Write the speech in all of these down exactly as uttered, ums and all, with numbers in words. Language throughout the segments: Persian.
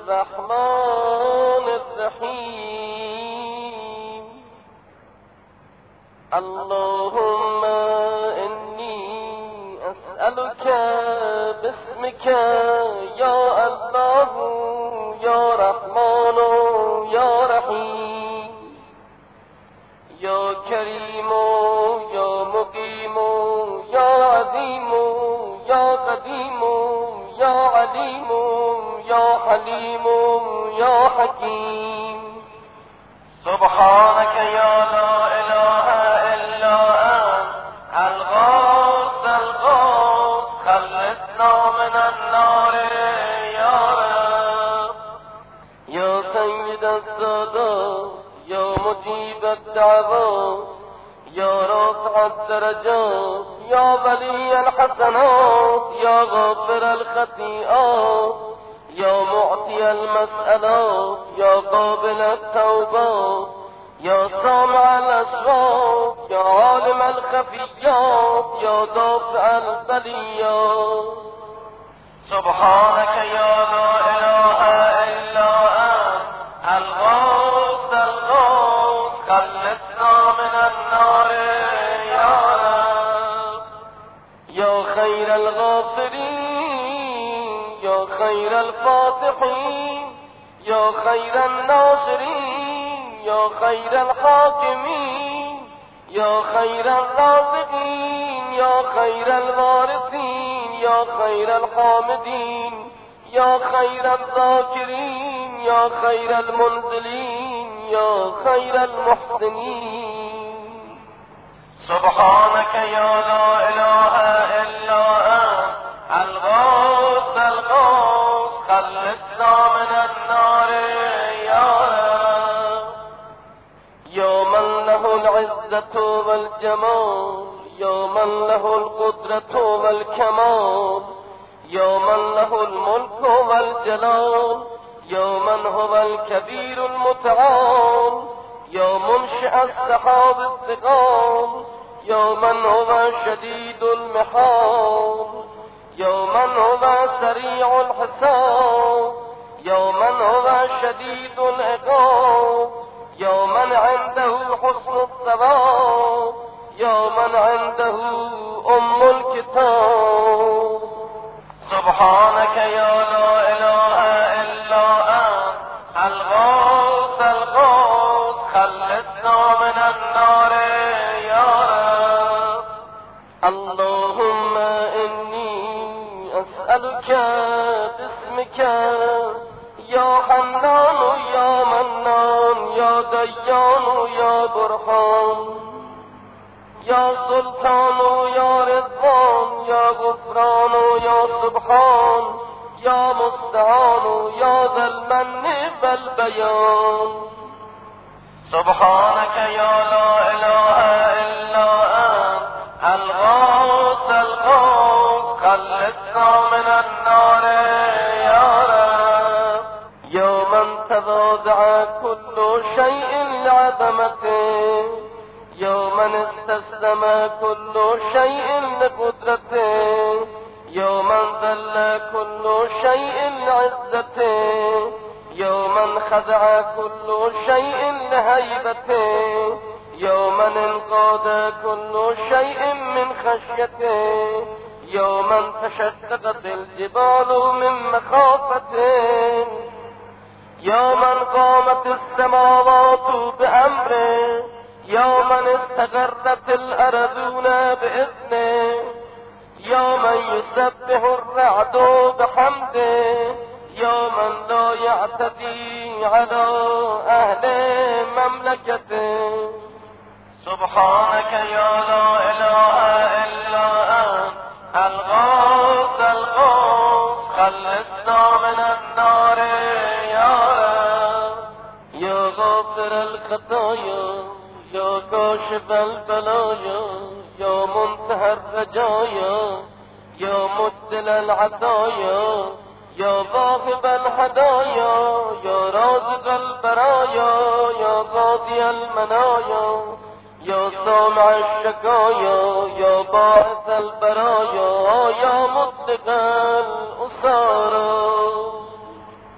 الرحمن الرحيم اللهم إني أسألك باسمك يا الله يا رحمن يا رحيم يا كريم يا مقيم يا عظيم يا قديم يا عليم يا حليم يا حكيم سبحانك يا لا إله إلا أنت الغوث الغوث خلصنا من النار يا رب يا سيد السادات يا مجيب الدعوات يا رافع الدرجات يا ولي الحسنات يا غافر الخطيئات يا معطي المسألات يا قابل التوبات يا سامع الأصوات يا عالم الخفيات يا دافع البليات سبحانك يا لا إله إلا أنت الغوث الغوث خلصنا من النار يا رب يا خير الغافرين يا خير الفاتحين يا خير الناصرين يا خير الحاكمين يا خير الرازقين يا خير الوارثين يا خير الحامدين يا خير الذاكرين يا خير المنزلين يا خير المحسنين سبحانك يا لا إله إلا أنت الغوث الغوث خلصنا من النار يا رب يا من له العزة والجمال يا من له القدرة والكمال يا من له الملك والجلال يا من هو الكبير المتعال يا منشئ السحاب الثقال يا من هو شديد المحال يا من هو سريع الحساب يا من هو شديد العقاب يا من عنده حسن الثواب يا من عنده أم الكتاب سبحانك يا لا إله إلا أنت الغوث الغوث خلصنا من النار يا رب اللهم إني أسألك باسمك يا حنان يا منان يا ديان يا برهان يا سلطان يا رضوان يا غفران يا سبحان يا مستعان يا ذا المن والبيان سبحانك يا لا إله إلا أنت الغوث الغوث خلصنا من النار يا رب يا من تواضع كل شيء لعظمته يا من استسلم كل شيء لقدرته يا من ذل كل شيء لعزته يا من خضع كل شيء لهيبته يا من انقاد كل شيء من خشيته يا من تشققت الجبال من مخافته يا من قامت السماوات بأمره يا من استقرت الأرضون بإذنه يا من يسبح الرعد بحمده يا من لا يعتدي على أهل مملكته سبحانك يا لا إله إلا أنت الغوث الغوث خلصنا من النار يا رب يا غافر الخطايا يا كاشف البلايا يا منتهى الرجايا يا مبدل العطايا يا واهب الهدايا يا رازق البرايا يا قاضي المنايا يا سامع الشكايا يا باعث البرايا يا مطلق الأسارى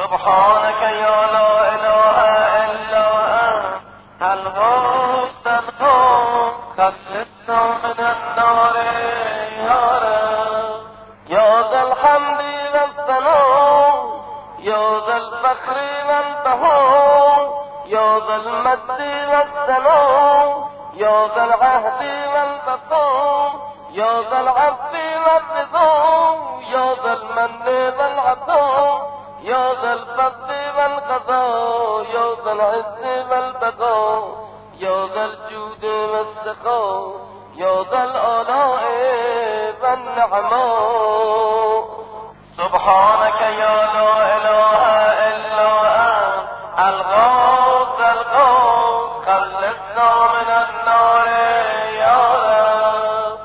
سبحانك يا لا إله إلا أنت الغوث الغوث خلصنا من النار يا رب يا ذا الحمد والثناء يا ذا الفخر والبهاء يا ذا المجد والثناء يا ذا العهد والبقاء يا ذا العفو والرضا يا ذا المن والعطاء يا ذا الفضل والقضاء يا ذا العز والبقاء يا ذا الجود والسخاء يا ذا الآلاء والنعماء سبحانك يا لا إله إلا أنت الغوث الغوث خلصنا من النار يا رب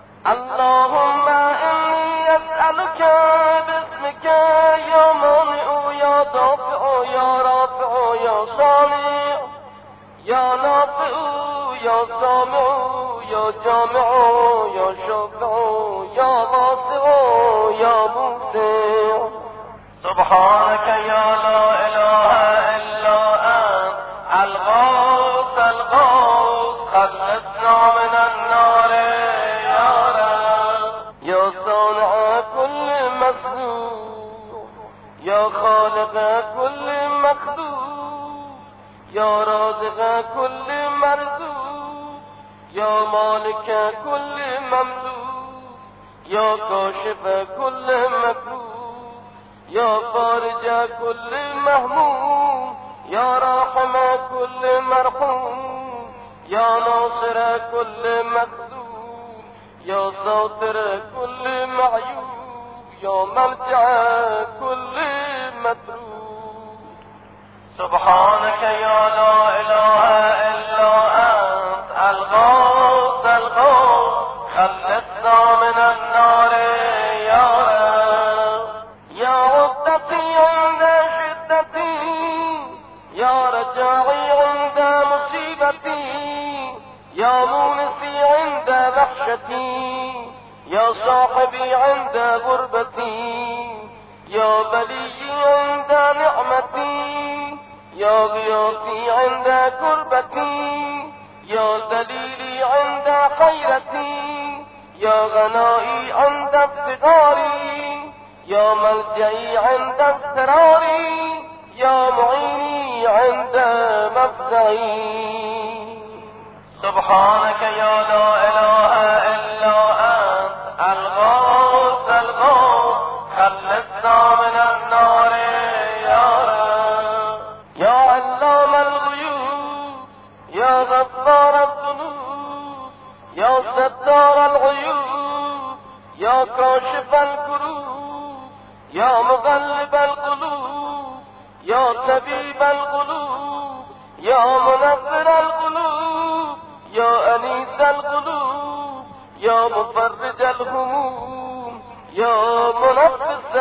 اللهم إني أسألك باسمك يا مانع يا دافع يا رافع يا صانع يا نافع يا سامع يا جامع يا شافع يا واسع يا موسع سبحانك يا لا إله إلا أنت الغوث الغوث خلصنا من النار يا رب يا صانع كل مخلوق يا خالق كل مخلوق يا رازق كل مرزوق يا مالك كل مملوك يا كاشف كل مكروه يا فارج كل مهموم يا راحم كل مرحوم يا ناصر كل مخذول يا ساتر كل معيوب يا ملجأ كل متروك سبحانك يا لا إله إلا أنت الغوث الغوث خلصنا من النار يا رب يا عدتي عند شدتي يا رجاعي عند مصيبتي يا مونسي عند وحشتي يا صاحبي عند غربتي يا بلي عند نعمتي يا غياثي عند كربتي يا دليلي عند خيرتي يا غنائي عند افتقاري يا ملجئي عند اضطراري يا معيني عند مفزعي سبحانك يا لا إله إلا أنت الغوث الغوث خلصنا من النار يا رب يا علام الغيوب يا غفار الذنوب يا ستار العيوب يا كاشف الكروب يا مغلب القلوب يا طبيب القلوب يا منذر القلوب يا أنيس القلوب يا مفرج الهموم يا منفس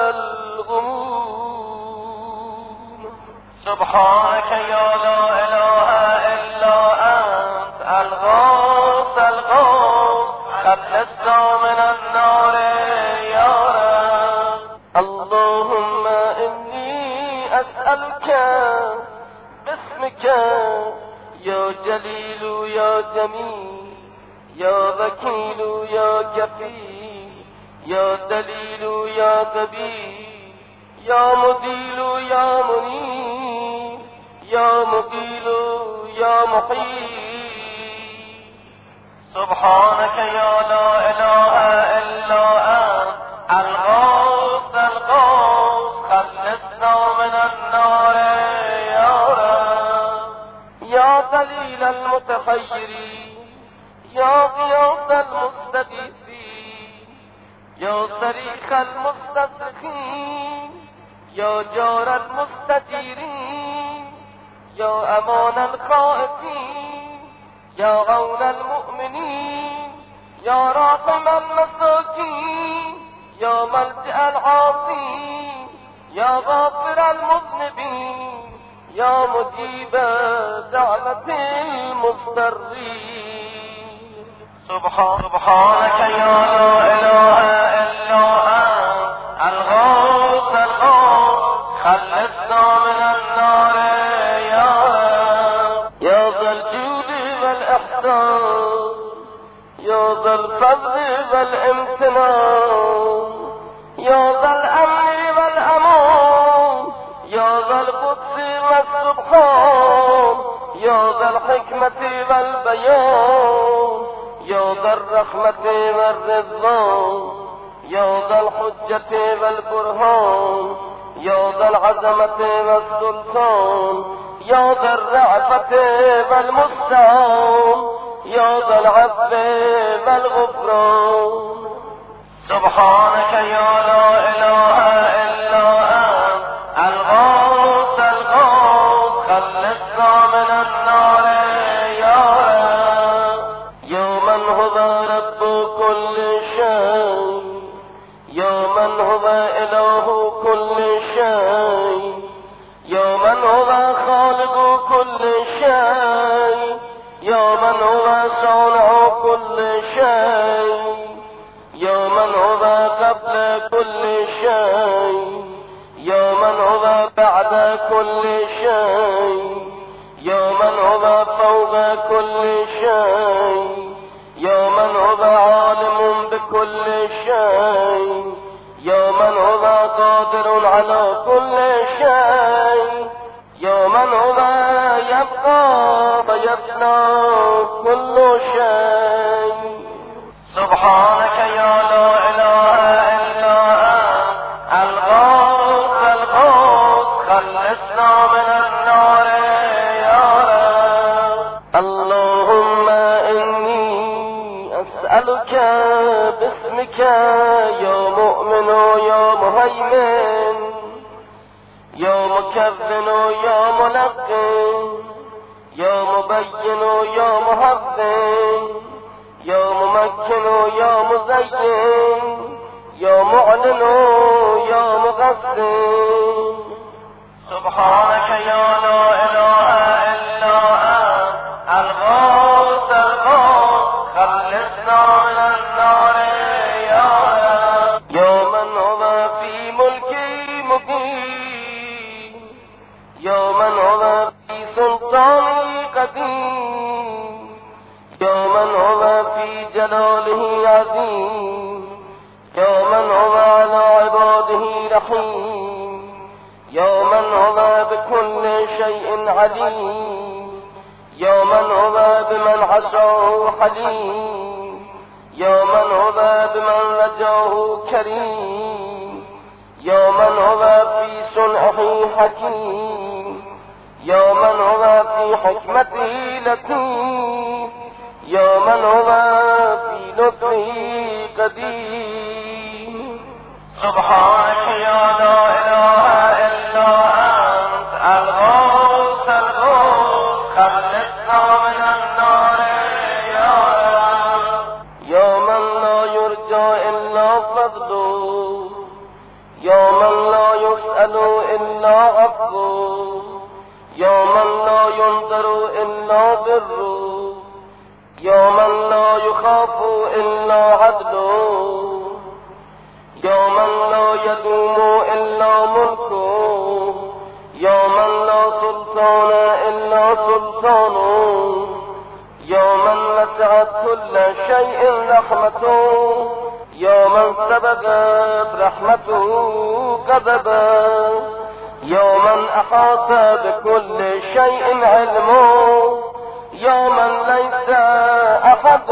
الغموم سبحانك يا لا إله إلا أنت الغوث الغوث خلصنا من النار يا رب اللهم إني أسألك باسمك يا جليل يا جميل يا وكيل يا كفيل يا دليل يا كبير يا مديل يا منير يا مقيل يا محيي سبحانك يا لا إله إلا أنت الغوث الغوث خلصنا من النار يا رب يا دليل المتخيرين يا غياث المستغيثين يا صريخ المستصرخين يا جار المستجيرين يا امان الخائفين يا عون المؤمنين يا راحم المساكين يا ملجأ العاصين يا غافر المذنبين يا مجيب دعوة المضطرين سبحانك يا لا إله إلا أنت الغوث الغوث خلصنا من النار يا رب يا ذا الجود والإحسان يا ذا الفضل والامتنان يا ذا الأمن والأمان يا ذا القدس والسبحان يا ذا الحكمة والبيان يا ذا الرحمة والرضوان يا ذا الحجة والبرهان يا ذا العظمة والسلطان يا ذا الرأفة والمستعان يا ذا العفو والغفران سبحانك يا لا إله إلا أنت الغوث الغوث خلصنا من النار يا رب يا من هو رب كل شيء يا من هو إله كل شيء يا من هو خالق كل شيء يا من هو صانع كل شيء يا من هو قبل كل شيء يا من هو بعد كل شيء يا من هو فوق كل شيء يا من هو عالم بكل شيء يا من هو قادر على كل شيء يا من هو يبقى ويفنى كل شيء سبحانك يا لا إله إلا أنت الغوث الغوث خلصنا من النار يا رب اللهم إني أسألك باسمك يا مؤمن يا مهيمن يا مكذن يا ملقن يا مبين يا مهذن يا ممكن يا مزين يا معلن يا مغسن سبحانك يا لا إله إلا أنت الغوث الغوث خلصنا من النار يا رب يا من هو في ملكي مقيم يا من هو في سلطاني قديم يا من هو في جلاله عظيم يا من هو على عباده رحيم يا من هو بكل شيء عليم يا من هو بمن عصاه حليم يا من هو بمن رجاه كريم يا من هو في صنعه حكيم يا من هو في حكمته لطيف يا من هو في لطفه قدير سبحانك يا لا إله إلا أنت الغوث الغوث خلصنا من النار يا رب يا من لا يرجى إلا فضله يا من لا يسأل إلا عفوه يا من لا ينظر إلا بره يا من لا يخاف إلا عدله يا من لا يدوم إلا ملكه يا من لا سلطان إلا سلطانه يا من وسعت كل شيء رحمته يا من سبقت رحمته غضبا يا من أحاط بكل شيء علمه يا من ليس أحد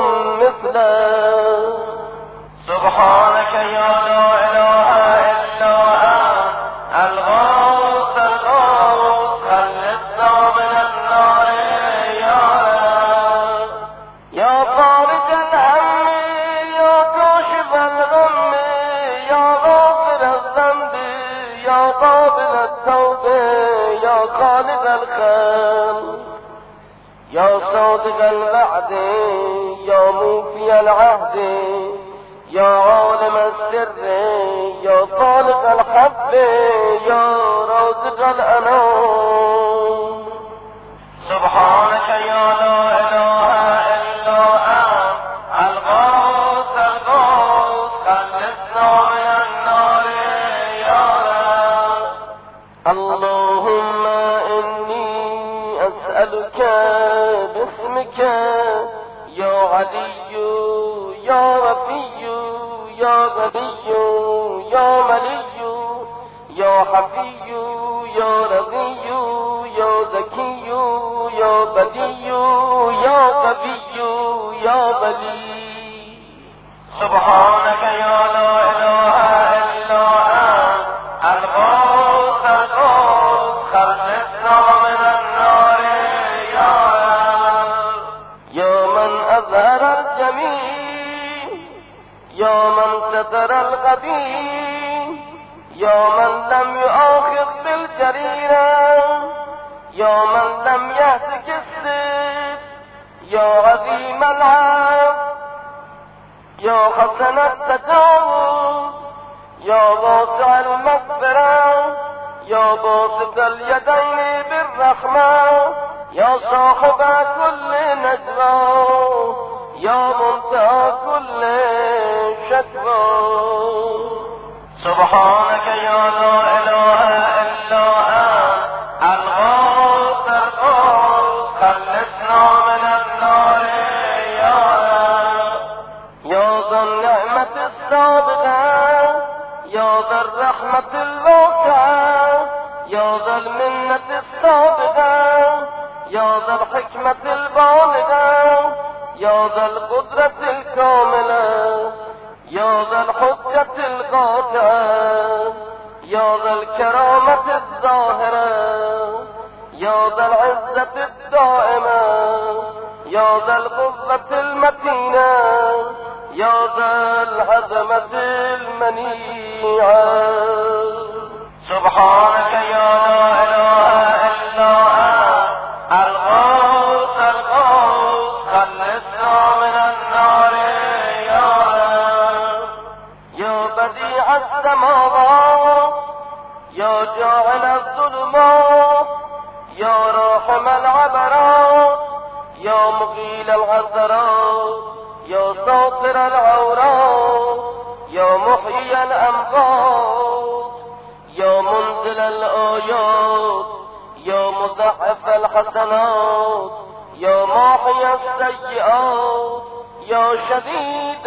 مثله سبحانك يا لا إله إلا أنت الغوث الغوث خلصنا من النار يا رب يا خارج الهم يا كاشف الغم يا غافر الذنب يا قابل التوب يا خالق الخلق يا صادق الوعد يا موفي العهد يا عالم السر يا خالق الحب يا رازق الأنام سبحانك يا لا إله إلا أنت الغوث الغوث خلصنا من النار يا رب اللهم إني أسألك باسمك يا علي يا رفي يا غني يا ملي يا حفي يا رضي يا ذكي يا بدي يا قوي يا ولي سبحانك يا لا إله إلا أنت الغوث الغوث خلصنا من النار يا رب يا من أظهر الجميل يا من ستر القبيح يا من لم يؤاخذ بالجريرة يا من لم يهتك السيف يا عظيم العفو يا حسن التجاوز يا واسع المغفرة يا باسط اليدين بالرحمة يا صاحب كل نجوى يا منتهى كل شكوى سبحانك يا لا إله إلا أنت الغوث الغوث خلصنا من النار يا رب يا ذا النعمة السابقة يا ذا الرحمة الواسعة يا ذا المنة السابقة يا ذا الحكمة البالغة يا ذا القدرة الكاملة يا ذا الحجة القاطعة يا ذا الكرامة الظاهرة يا ذا العزة الدائمة يا ذا القوة المتينة يا ذا العظمة المنيعة سبحانك يا لا إله إلا أنت الغوث الغوث خلصنا من النار يا رب يا بديع السماوات يا جاعل الظلمات يا راحم العبرات يا مقيل العثرات يا ساطر العورات يا محيي الأموات يا منزل الآيات يا مضاعف الحسنات يا ماحي السيئات يا شديد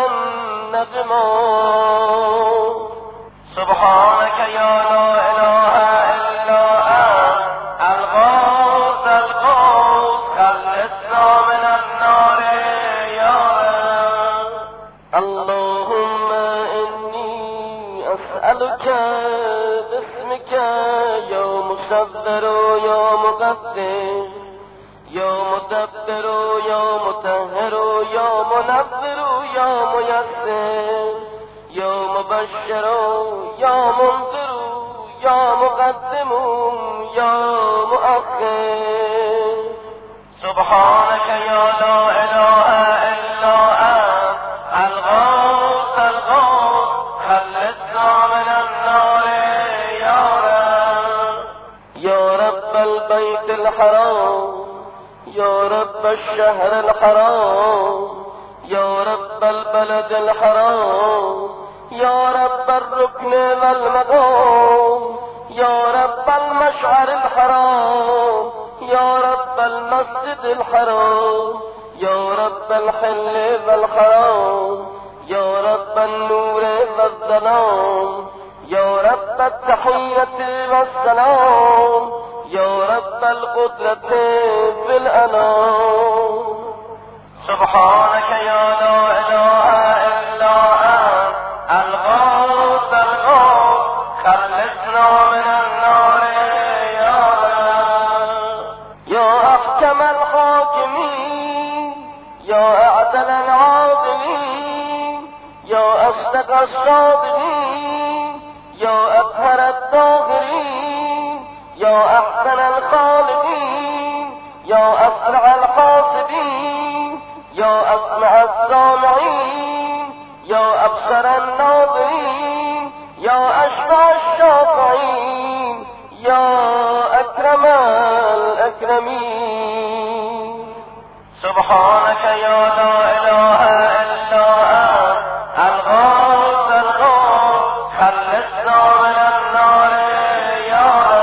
النقمات سبحانك يا لا إله إلا أنت الغوث الغوث خلصنا من النار يا رب اللهم إني أسألك باسمك يا مصبر يا مقدر يا مدبر يا مطهر يا منور يا ميسر يا مبشر يا منذر يا مقدم يا مؤخر سبحانك يا لا إله إلا أنت الغوث الغوث خلصنا من النار يا رب يا رب البيت الحرام يا رب الشهر الحرام يا رب البلد الحرام يا رب الركن والمقام يا رب المشعر الحرام يا رب المسجد الحرام يا رب الحل والحرام يا رب النور والظلام يا رب التحية والسلام يا رب القدرة في الأنام سبحانك يا لا إله إلا أنت الغوث الغوث خلصنا من النار يا رب يا أحكم الحاكمين يا أعدل العادلين يا أصدق الصادقين يا أطهر الطاهرين يا أحسن الخالقين يا أسرع الحاسبين يا أسمع السامعين يا أبصر الناظرين يا أشفع الشافعين يا أكرم الأكرمين سبحانك يا لا إله إلا أنت الغوث الغوث خلصنا من النار يا رب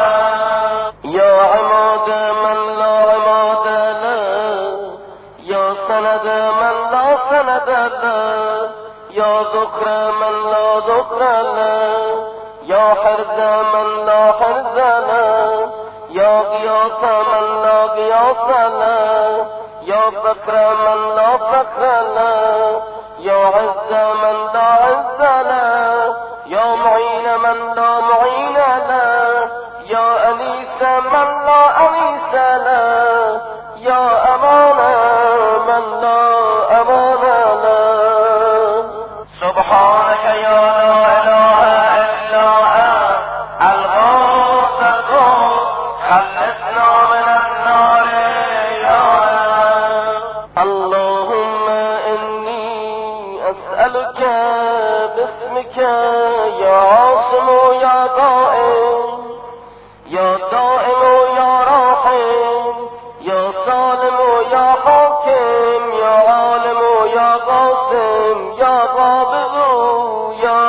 ذكر من لا ذكر له يا حرز من لا حرز له يا غياث من لا غياث له يا فقر من لا فقر له يا عز من لا عز له يا معين من لا معين له يا أنيس من لا أنيس له يا أمان من لا أمان له سبحانك يا لا إله إلا أنت الغوث الغوث خلصنا من النار يا رب اللهم إني أسألك باسمك يا عاصم يا دائم يا دائم يا راحم يا سالم يا حاكم يا عالم يا قاسم يا قابض يا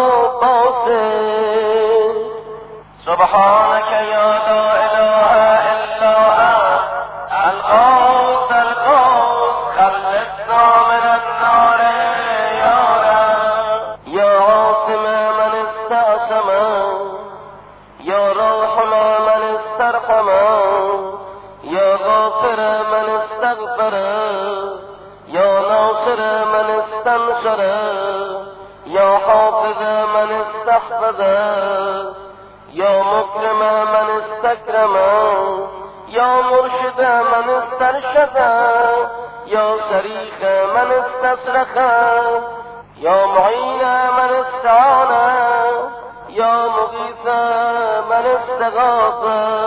قاسم سبحانك يا لا إله إلا أنت الغوث الغوث خلصنا من النار يا رب يا عاصم من استعصم يا راحم من استرحم يا غافر من استغفر يا ناصر من استنصر يا حافظ من استحفظ يا مكرم من استكرم يا مرشد من استرشد يا صريخ من استصرخ يا معين من استعان يا مغيث من استغاث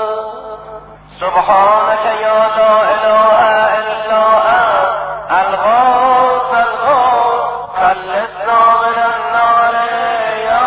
سبحانك يا لا إله إلا أنت الغوث الغوث خلصنا من النار يا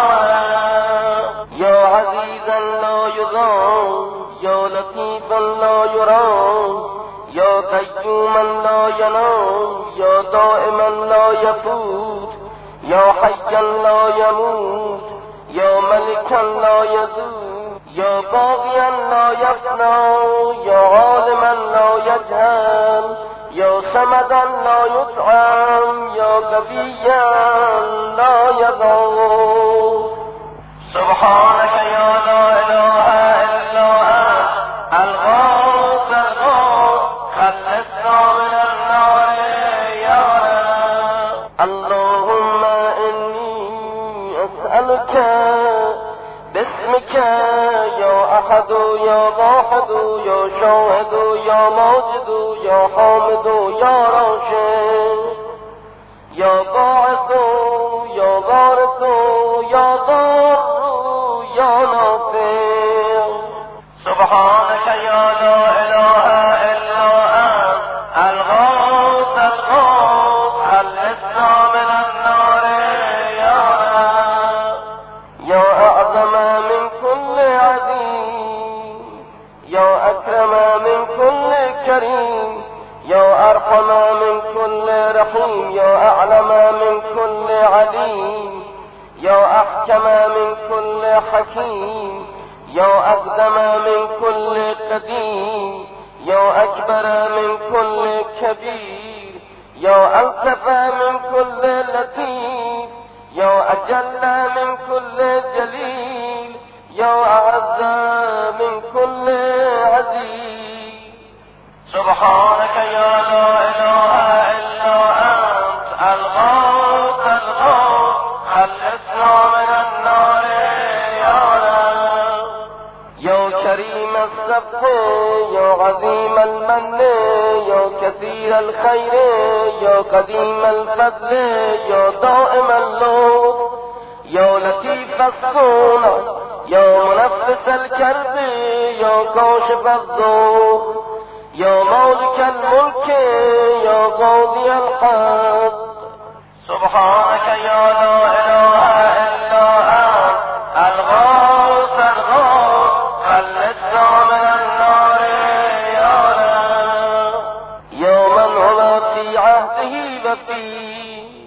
رب يا عزيزا لا يضام يا لطيفا لا يرام يا قيوما لا ينام يا دائما لا يفوت يا حيا لا يموت يا ملكا لا يزول يا باغيا لا يفنى يا عالما لا يجهل يا صمدا لا يطعم يا قويا لا يضر سبحانك يا لا إله إلا أنت الغوث الغوث خلصنا من النار يا رب اللهم إني أسألك باسمك يا أحد يا واحد يا شاهد يا ماجد يا حامد يا راشد يا باعث يا بارث يا ضار يا نافع سبحانك يا لا إله إلا أنت الغوث الغوث خلصنا من النار يا رب يا أعظم من كل عظيم يا أكرم من كل كريم يا أرحم من كل رحيم يا أعلم من كل عليم يا أحكم من كل حكيم يا أقدم من كل قديم يا أكبر من كل كبير يا ألطف من كل لطيف يا أجل من كل جليل يا أعز من كل عزيز سبحانك يا لا إله إلا أنت الغوث الغوث خلصنا من النار يا رب يا كريم السبح يا عظيم المن يا كثير الخير يا قديم الفضل يا دائم اللطف يا لطيف الصنع يا منفس الكرب يا كاشف الضر يا مالك الملك يا قاضي الحق سبحانك يا لا إله إلا أنت الغوث الغوث خلصنا من النار يا رب يا من هو في عهده وفي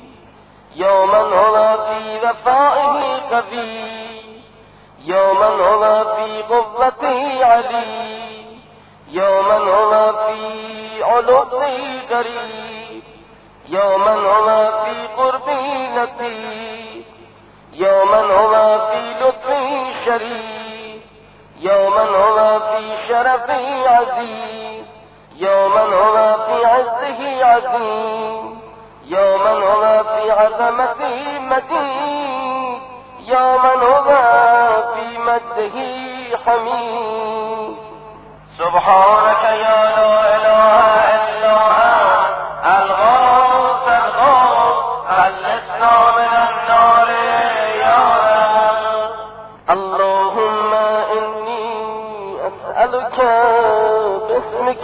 يا من هو في وفائه قوي يا من هو في قوته علي يا من هو في علوه قريب يا من هو في قربي لطيف، يا من هو في لطفي شريف، يا من هو في شرفي عزيز، يا من هو في عزه عظيم، يا من هو في عظمته متين، يا من هو في مجده حميد. سبحانك يا لا إله إلا أنت الغوث الغوث، خلصنا من النار يا رب. اللهم إني أسألك باسمك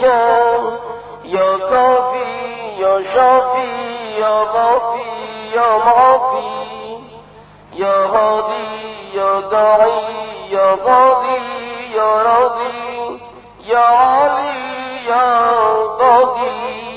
يا كافي يا شافي يا ضافي يا معافي، يا هادي يا داعي يا قاضي يا راضي يا علي يا قاضي.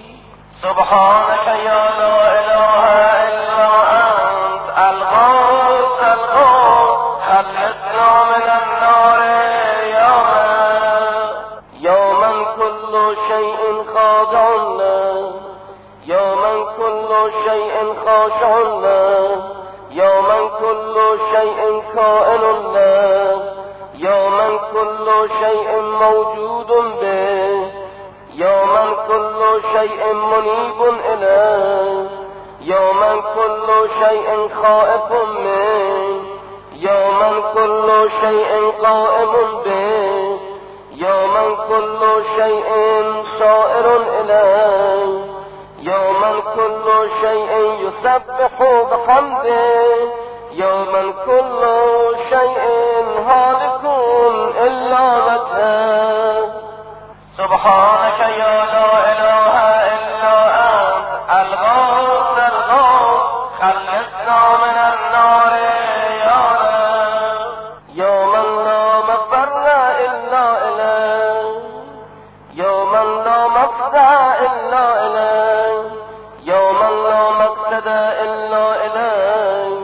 سبحانك يا لا إله إلا أنت الغوث الغوث، خلصنا من النار يا رب. يا من كل شيء خاضع له، يا من كل شيء خاشع له، يا من كل شيء كائن له، يا من كل شيء موجود به، يا من كل شيء منيب إليه، يا من كل شيء خائف منه، يا من كل شيء قائم به، يا من كل شيء صائر إليه، يا من كل شيء يسبح بحمده، يا من كل شيء هالك إلا وجهه. سبحانك يا لا إله إلا أنت الغوث الغوث، خلصنا من النار يا رب. يا من لا مفر إلا إليه، يا من لا مفزع إلا إليه، يا من لا مقصد إلا إليه،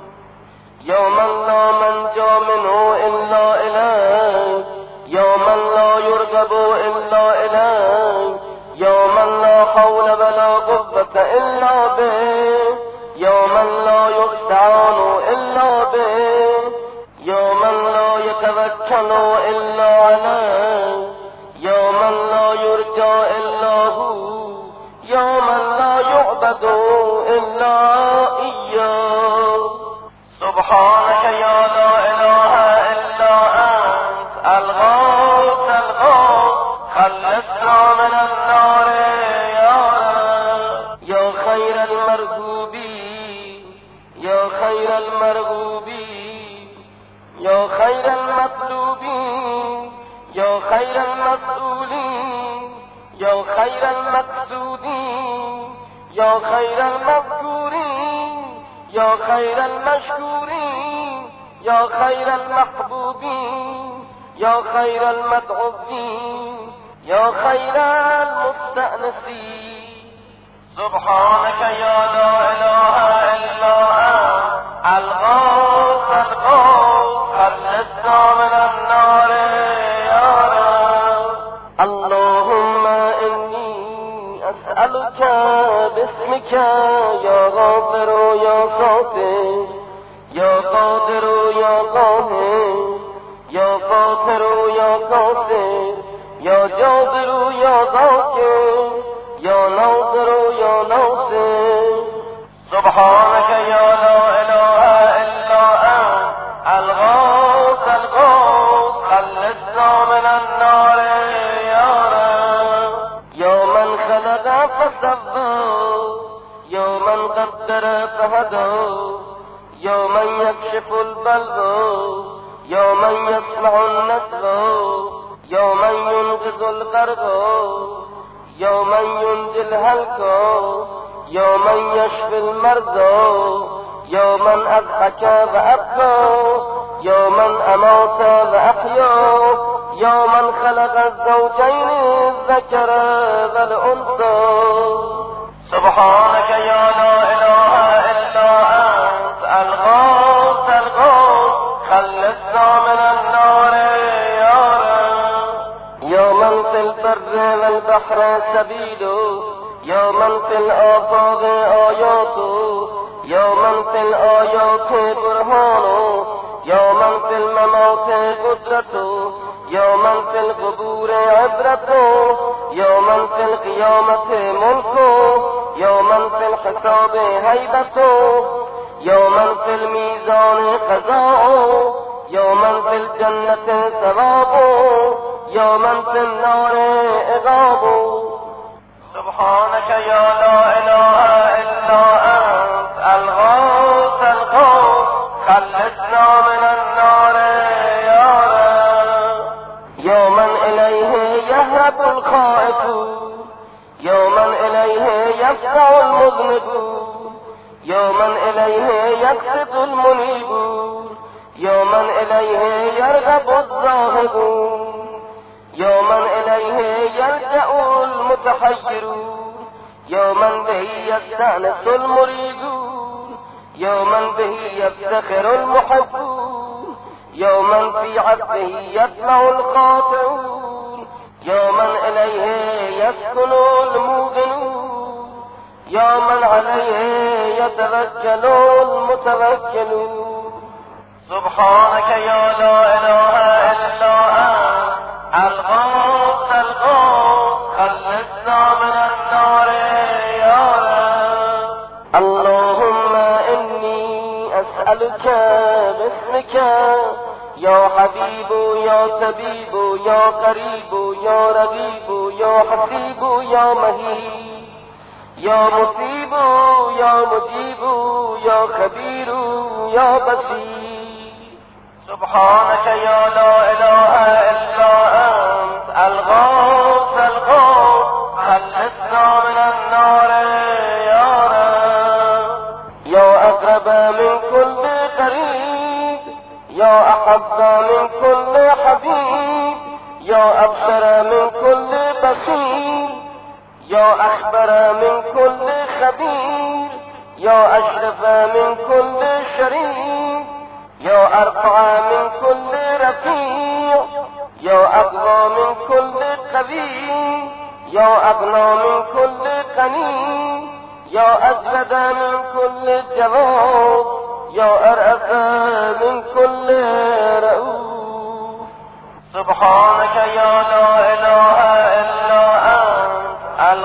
يا من لا منجا منه إلا إليه، يا من لا يرغب إلا إليه، يا من لا حول ولا قوة إلا به، يا من لا يستعان إلا به، يا من لا يتوكل إلا عليه، يا من لا يرجى إلا هو، يا من لا يعبد إلا إياه. سبحانك يا لا إله إلا أنت الغوث الغوث، خلصنا من النار يا رب. يا خير المرغوبين، يا خير المرغوبين، يا خير المطلوبين، يا خير المسؤولين، يا خير المقصودين، يا خير المذكورين، يا خير المشكورين، يا خير المحبوبين، يا خير المدعوين، يا خير المستأنسين. سبحانك يا لا إله إلا أنت الغوث الغوث، خلصنا من النار يا رب. اللهم إني أسألك باسمك يا غافر يا غافر، يا قادر يا قاهر، يا فاطر يا قاصر، يا جابر يا ذاكر، يا ناظر يا ناصر. سبحانك يا لا إله إلا أنت الغوث الغوث، خلصنا من النار يا رب. يا من خلق فسوى، يا من قدر فهدى، يا من يكشف البلوى، يا من يسمع النسوى، يا من ينقذ الغرق، يا من ينجي الهلكى، يا من يشفي المرضى، يا من أضحك وأبكى، يا من أمات وأحيا، يا من خلق الزوجين الذكر والأنثى. سبحانك يا لا إله إلا أنت الغوث الغوث، خلصنا من النار يا رب. يا من في البر والبحر سبيله، یا من فی الآفاق آیاتو، یا من فی الآیات برهانو، یا من فی الممات قدرتو، یا من فی القبور عبرتو، یا من فی القیامت ملکو، یا من فی الحساب هیبتو، یا من فی المیزان قضاء، یا من فی الجنة ثواب، یا من فی النار عقاب. سبحانك يا لا إله إلا أنت الغوث الغوث، خلصنا من النار يا رب. يا من إليه يهرب الخائف، يا من إليه يفزع المذنب، يا من إليه يقصد المنيب، يا من إليه يرغب الزاهد، يا من إليه يلجأ المتحير، يا من به يستأنس المريد، يا من به يفتخر المحبون، يا من في عبده يطمع الخاطئون، يا من إليه يسكن الموقنون، يا من عليه يتوكل المتوكلون. سبحانك يا لا إله إلا أنت الغوث الغوث، خلصنا من النار يا رب. اللهم إني أسألك باسمك يا حبيب يا طبيب يا قريب يا رقيب يا حسيب يا مهيب يا مصيب يا مجيب يا خبير يا بصير. سبحانك يا لا إله إلا أنت الغوث الغوث، خلصنا من النار يا رب. يا أقرب من كل قريب، يا أحب من كل حبيب، يا أبصر من كل بصير، يا أخبر من كل خبير، يا أشرف من كل شريف، يا أرفع من كل رفيع، يا أقوى من كل قوي، يا أغنى من كل غني، يا أجود من كل جواد، يا أرأف من كل رؤوف. سبحانك يا لا إله إلا أنت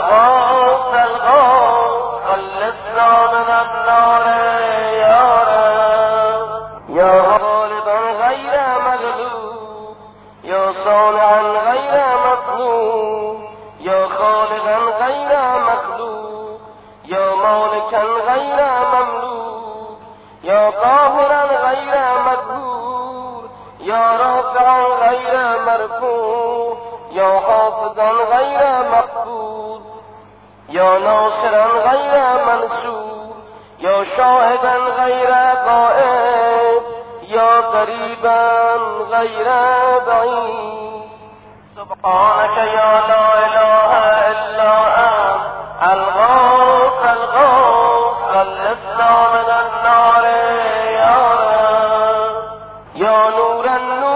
الغوث الغوث، خلصنا من النار يا رب. يا غالبا غير مغلوب، يا صانعا غير مطلوب، يا خالقا غير مخلوق، يا مالكا غير مملوك، يا قاهرا غير مقهور، يا رافعا غير مرفوع، يا حافظا غير محفوظ، يا ناصرا غير منصور، يا شاهدا غير غائب، يا قريبا غير بعيد. سبحانك يا لا إله إلا أنت الغوث الغوث، خلصنا من النار يا رب. يا نور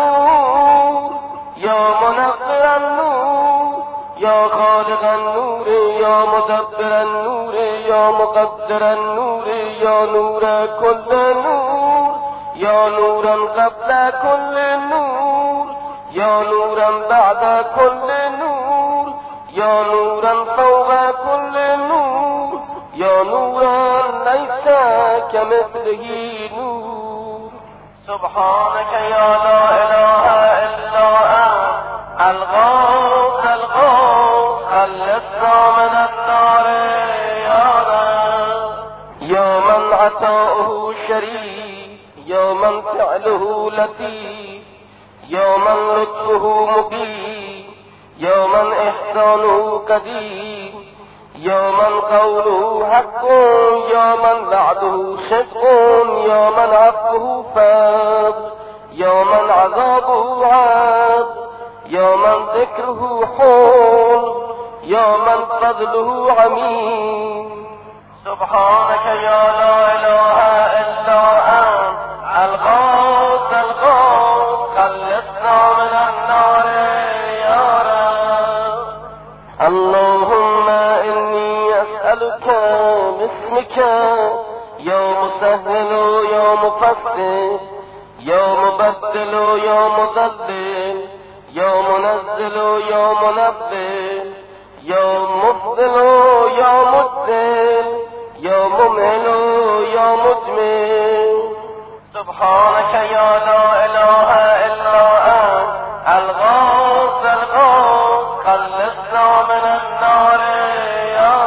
النور، يا منور النور، يا خالق النور، يا مدبر النور، يا مقدر النور، يا نور كل نور، يا نورا قبل كل نور، يا نورا بعد كل نور، يا نورا فوق كل نور، يا نورا ليس كمثله نور. سبحانك يا لا إله إلا أنت الغوث الغوث، خلصنا من النار يا رب. يا من عطاؤه شريف، يا من فعله لطيف، يا من لطفه مقيم، يا من إحسانه قديم، يا من قوله حق، يا من وعده صدق، يا من عفوه فاض، يا من عذابه عاد، يا من ذكره حول، يا من فضله عميم. سبحانك يا لا إله إلا أنت الغوث الغوث، خلصنا من النار يا رب. اللهم إني معدل یا مضلل یا منزل یا منبه یا مفضل یا مدل یا ممهل یا مجمل سبحانك یا لا اله الا انت الغوث الغوث خلصنا من النار یا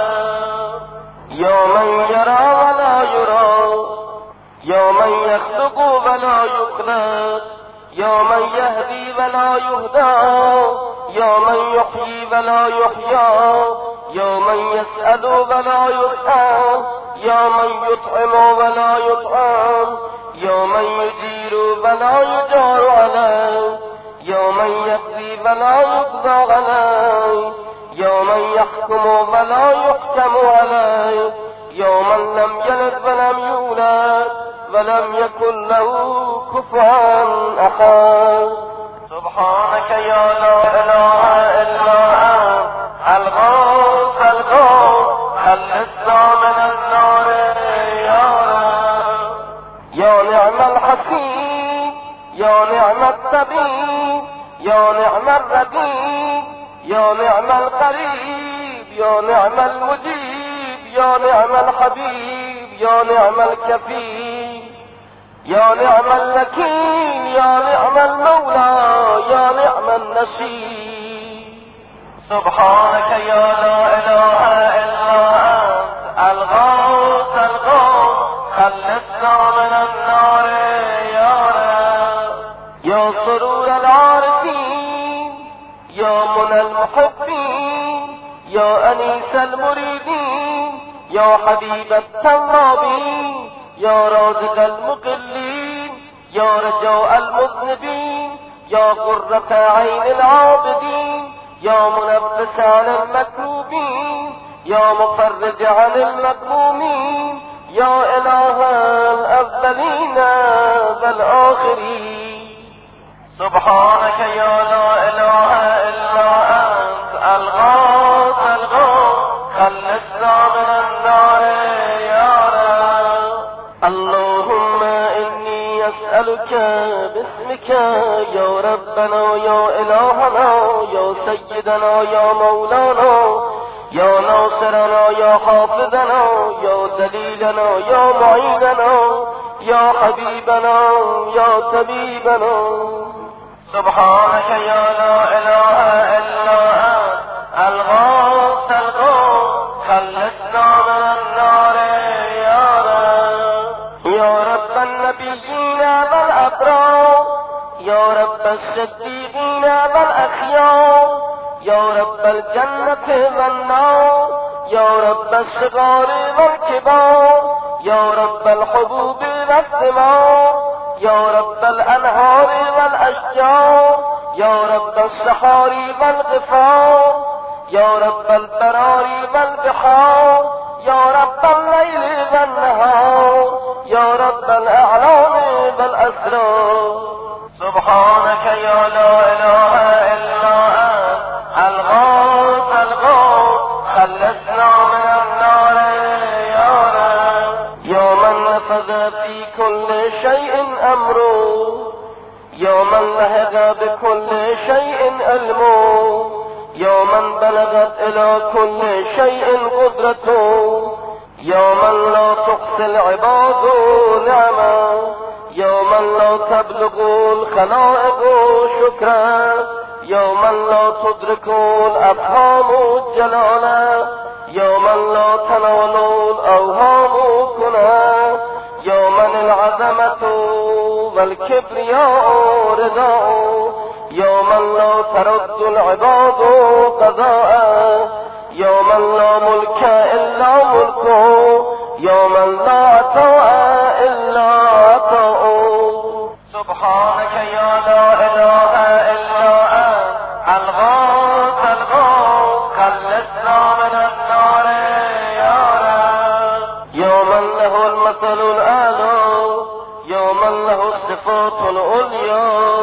رب یا من یرى ولا یرى یا من یخلق ولا یخلق یا من یهدی ولا یهدی یا من یحیی ولا یحیی یا من یسأل ولا یسأل یا من یطعم ولا یطعم یا من یجیر ولا یجار علیه یا من یقضی ولا یقضى علیه یا من یحکم ولا یحکم علیه یا من لم یلد ولم یولد ولم یکن له کفوا احد سبحانك یا لا اله الا انت الغوث الغوث خلصنا من النار یا رب یا نعم الحكيم یا نعم الطبيب یا نعم الرقيب یا نعم القريب یا نعم المجيب یا نعم الحبيب یا نعم الكفيل یا نعم الوكيل یا نعم المولى یا نعم النصير سبحانك یا لا اله الا انت الغوث الغوث خلصنا من النار یا رب یا سرور العارفين یا منى المحبين یا انیس المريدين یا حبیب التوابین یا رازق المقلین یا رجاء المذنبین یا قرة عین العابدین یا منبس عن المكروبین یا مفرج عن المذمومین یا اله الاولین والآخرین سبحانك یا لا اله الا انت الغوث الغوث خلصنا من النار یا رب اللهم انی اسألك باسمك یا ربنا یا الهنا یا سیدنا یا مولانا یا ناصرنا یا حافظنا یا دلیلنا یا معیننا یا حبیبنا یا طبیبنا سبحانك یا لا اله الا انت الغوث الغوث خلصنا من النار یا رب یا رب النبیین والابرار یا رب الصدیقین والاخیار یا رب الجنة والنار یا رب الصغار والكبار یا رب الحبوب والثمار یا رب الانهار والاشجار یا رب الصحاري والغفار یا رب البراري والبحار یا رب الليل والنهار یا رب الاعلام والاسرار سبحانك یا لا اله الا انت الغوث الغوث خلصنا من النار یا رب یا من نفذ في كل شيء امره یا من لهق بكل شيء علمه یا من بلغت الى كل شيء قدرته یا من لا تحصي العباد نعمه یا من لا تبلغ الخلائق شكرا یا من لا تدرك الافهام جلالا یا من لا تنال الاوهام كنها یا من العظمة والكبرياء رداء یا من لا ترد العباد قضاء یا من لا ملك الا ملكه یا من لا عطاء الا عطاءه سبحانك یا لا اله الا انت الغوث الغوث خلصنا من النار یا رب یا من له المثل الاعلى یا من له الصفات العليا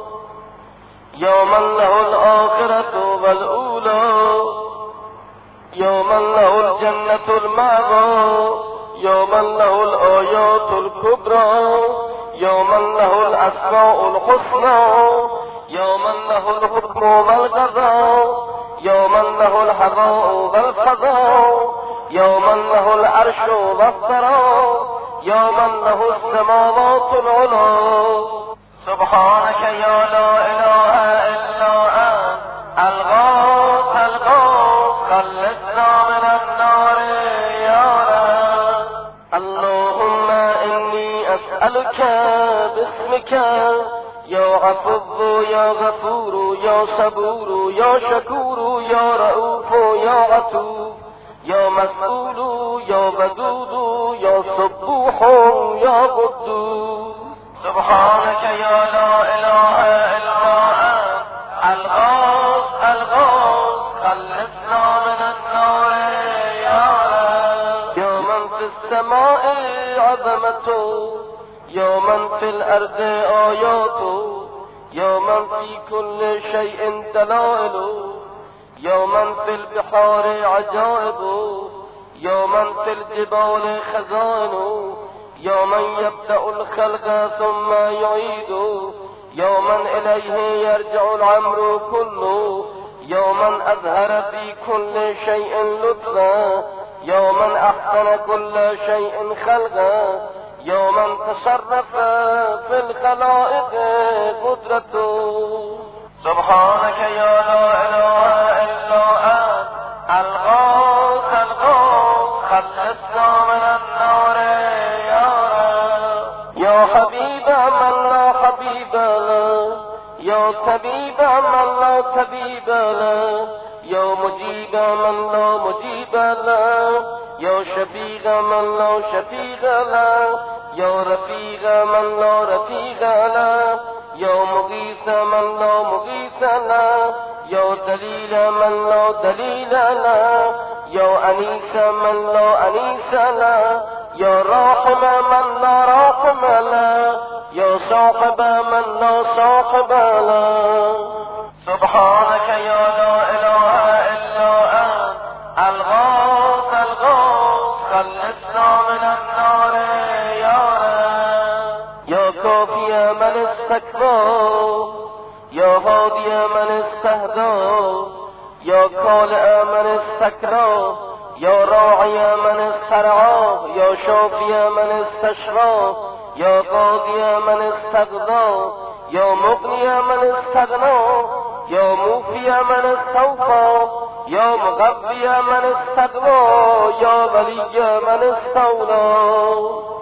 یا من له الآخرة والأولى یا من له الجنة المأوى یا من له الآيات الكبرى يا من له الأسماء الحسنى يا من له الحكم والقضاء يا من له الهواء والفضاء يا من له العرش والثرى يا من له السماوات العلى سبحانك يا لا إله إلا أنت الغوث الغوث خلصنا من النار يا رب اللهم إني أسألك باسمك يا عفو يا غفور يا صبور يا شكور يا رؤوف يا عطوف يا مسؤول يا ودود يا صبوح يا قدوس سبحانك يا لا إله إلا أنت الغوث الغوث خلصنا من النار يا رب يا من في السماء عظمته يا من في الأرض آياته يا من في كل شيء دلائله يا من في البحار عجائبه يا من في الجبال خزائنه يا من يبدأ الخلق ثم يعيده يا من إليه يرجع الأمر كله يا من أظهر في كل شيء لطفا يا من أحسن كل شيء خلقا يا من تصرف في الخلائق قدرته سبحانك يا لا إله إلا أنت الغوث الغوث خلصنا من النار يا رب يا حبيب من لا حبيب له يا طبيب من لا طبيب له يا مجيب من لا مجيب له يا شفيع من لا شفيع له يا رفيق من لا رفيق له يا مغيث من لا مغيث له يا دليل من لا دليل له يا أنيس من لا أنيس له يا راحم من لا راحم له يا صاحب من لا صاحب له سبحانك يا لا إله إلا أنت الغوث الغوث خلصنا من النار يا رب يا كافي من استكبر يا هادي من استهدى يا كالئ من استكرى يا راعي من استرعى يا شافي من استشفى يا قاضي من استقضى يا مغني من استغنى يا موفي من استوفى يا مغبي من استقوى يا ولي من استولى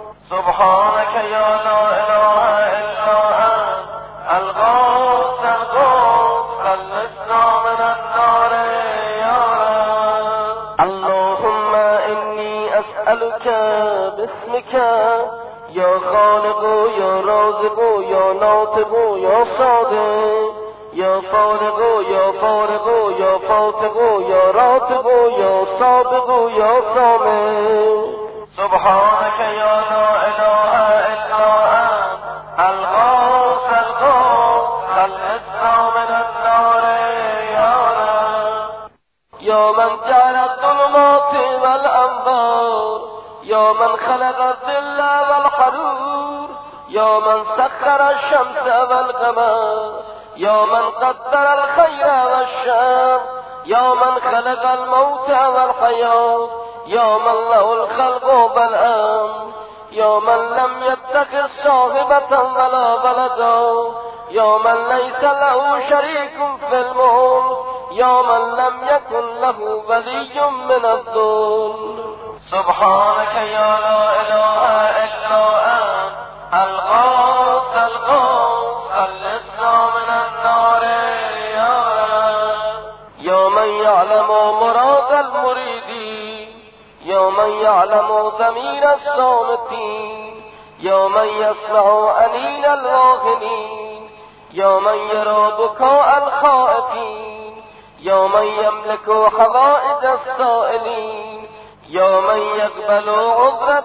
سبحانك يا لا إله إلا أنت الغوث الغوث خلصنا من النار يا رب اللهم إني أسألك باسمك يا خالق يا رازق يا ناطق يا صادق يا فارق يا فارق يا فاتق يا راتق يا سابق يا سامع سبحانك يا لا إله إلا أنت الغوث الغوث خلصنا من النار يا رب يا من جعل الظلمات والأنبار يا من خلق الظل والحرور يا من سخر الشمس والقمر يا من قدر الخير والشر يا من خلق الموت والحياة يا من له الخلق والأمر يا من لم يتخذ صاحبة ولا ولدا يا من ليس له شريك في الملك يا من لم يكن له ولي من الذل سبحانك يا لا إله إلا أنت الغوث الغوث خلصنا من النار يا رب يا من يعلم مراد المريدين يا من يعلم ضمير الصامتين يا من يسمع أنين الواهنين يا من يرى بكاء الخائفين يا من يملك حوائج السائلين يا من يقبل عذر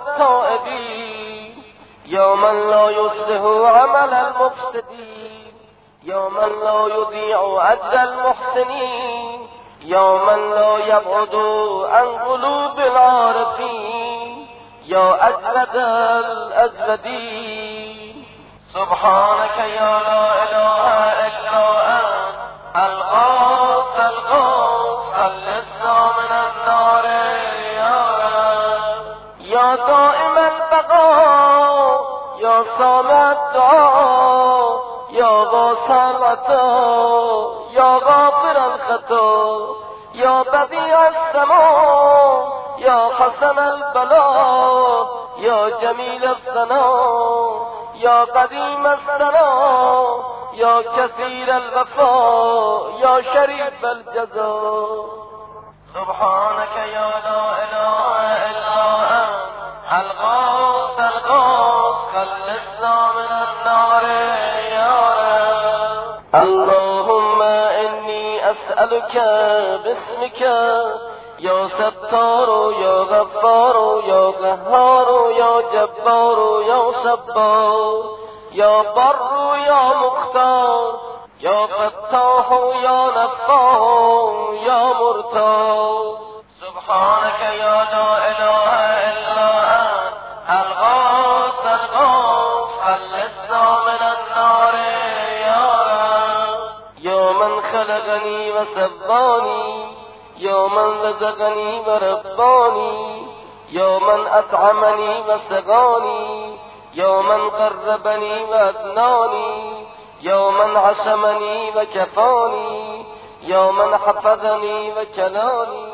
التائبين يا من لا يصلح عمل المفسدين يا من لا يضيع أجر المحسنين يا من لا يبعد عن قلوب العارفين يا أجلد الأجلدين سبحانك يا لا إله إلا أنت الغوث الغوث خلصنا من النار يا رب يا دائم البقاء يا سامع الدعاء يا غافر العطاء يا غافر الخطا يا بديع السماء يا حسن البلاء يا جميل الثناء يا قديم الثناء يا كثير الوفاء يا شريف الجزاء سبحانك يا لا إله إلا أنت الغوث الغوث خلصنا من النار يا رب اللهم إني أسألك باسمك يا ستار يا غفار يا قهار يا جبار يا صبار يا بر يا مختار يا فتاح يا نفاح يا مرتاح سبحانك يا لا إله إلا أنت الغوث الغوث خلصنا من النار يا رب يا من خلقني وسباني يا من رزقني ورباني يا من أطعمني وسقاني يا من قربني وأدناني يا من عصمني وكفاني يا من حفظني وكلاني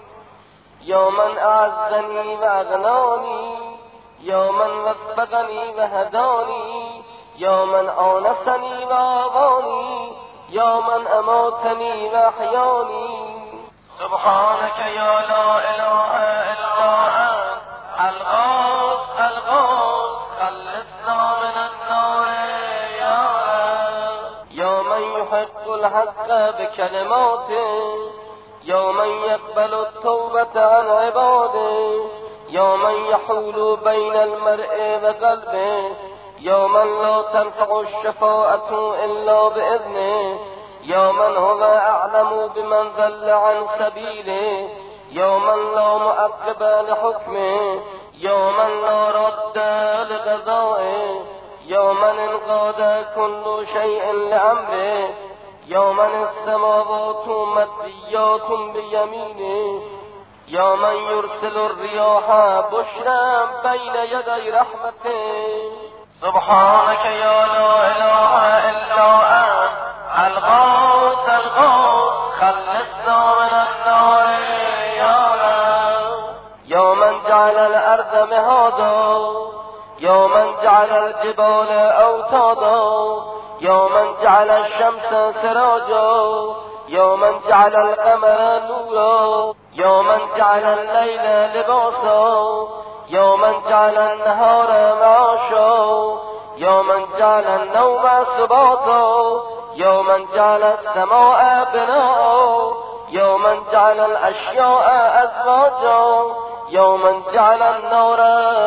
يا من أعزني وأغناني يا من وفقني وهداني يا من آنسني وآواني يا من أماتني وأحياني سبحانك يا لا إله إلا أنت الغوث الغوث خلصنا من النار يا رب يا من يحق الحق بكلماته يا من يقبل التوبة عن عباده يا من يحول بين المرء وقلبه يا من لا تنفع الشفاعة إلا بإذنه يا من هو أعلم بمن ضل عن سبيله يا من لا مؤقب لحكمه يا من لا رد لقضائه يا من انقاد كل شيء لأمره يا من السماوات مطويات بيمينه يا من يرسل الرياح بشرا بين يدي رحمته سبحانك يا لا إله إلا أنت الغوث الغوث خلصنا من النار يا رب يا من جعل الأرض مهادا يا من جعل الجبال أوتادا يا من جعل الشمس سراجا يا من جعل القمر نورا يا من جعل الليل لباسا يا من جعل النهار معاشا يا من جعل النوم سباتا يا من جعل السماء بناء يا من جعل الأشياء أزواجا يا من جعل النار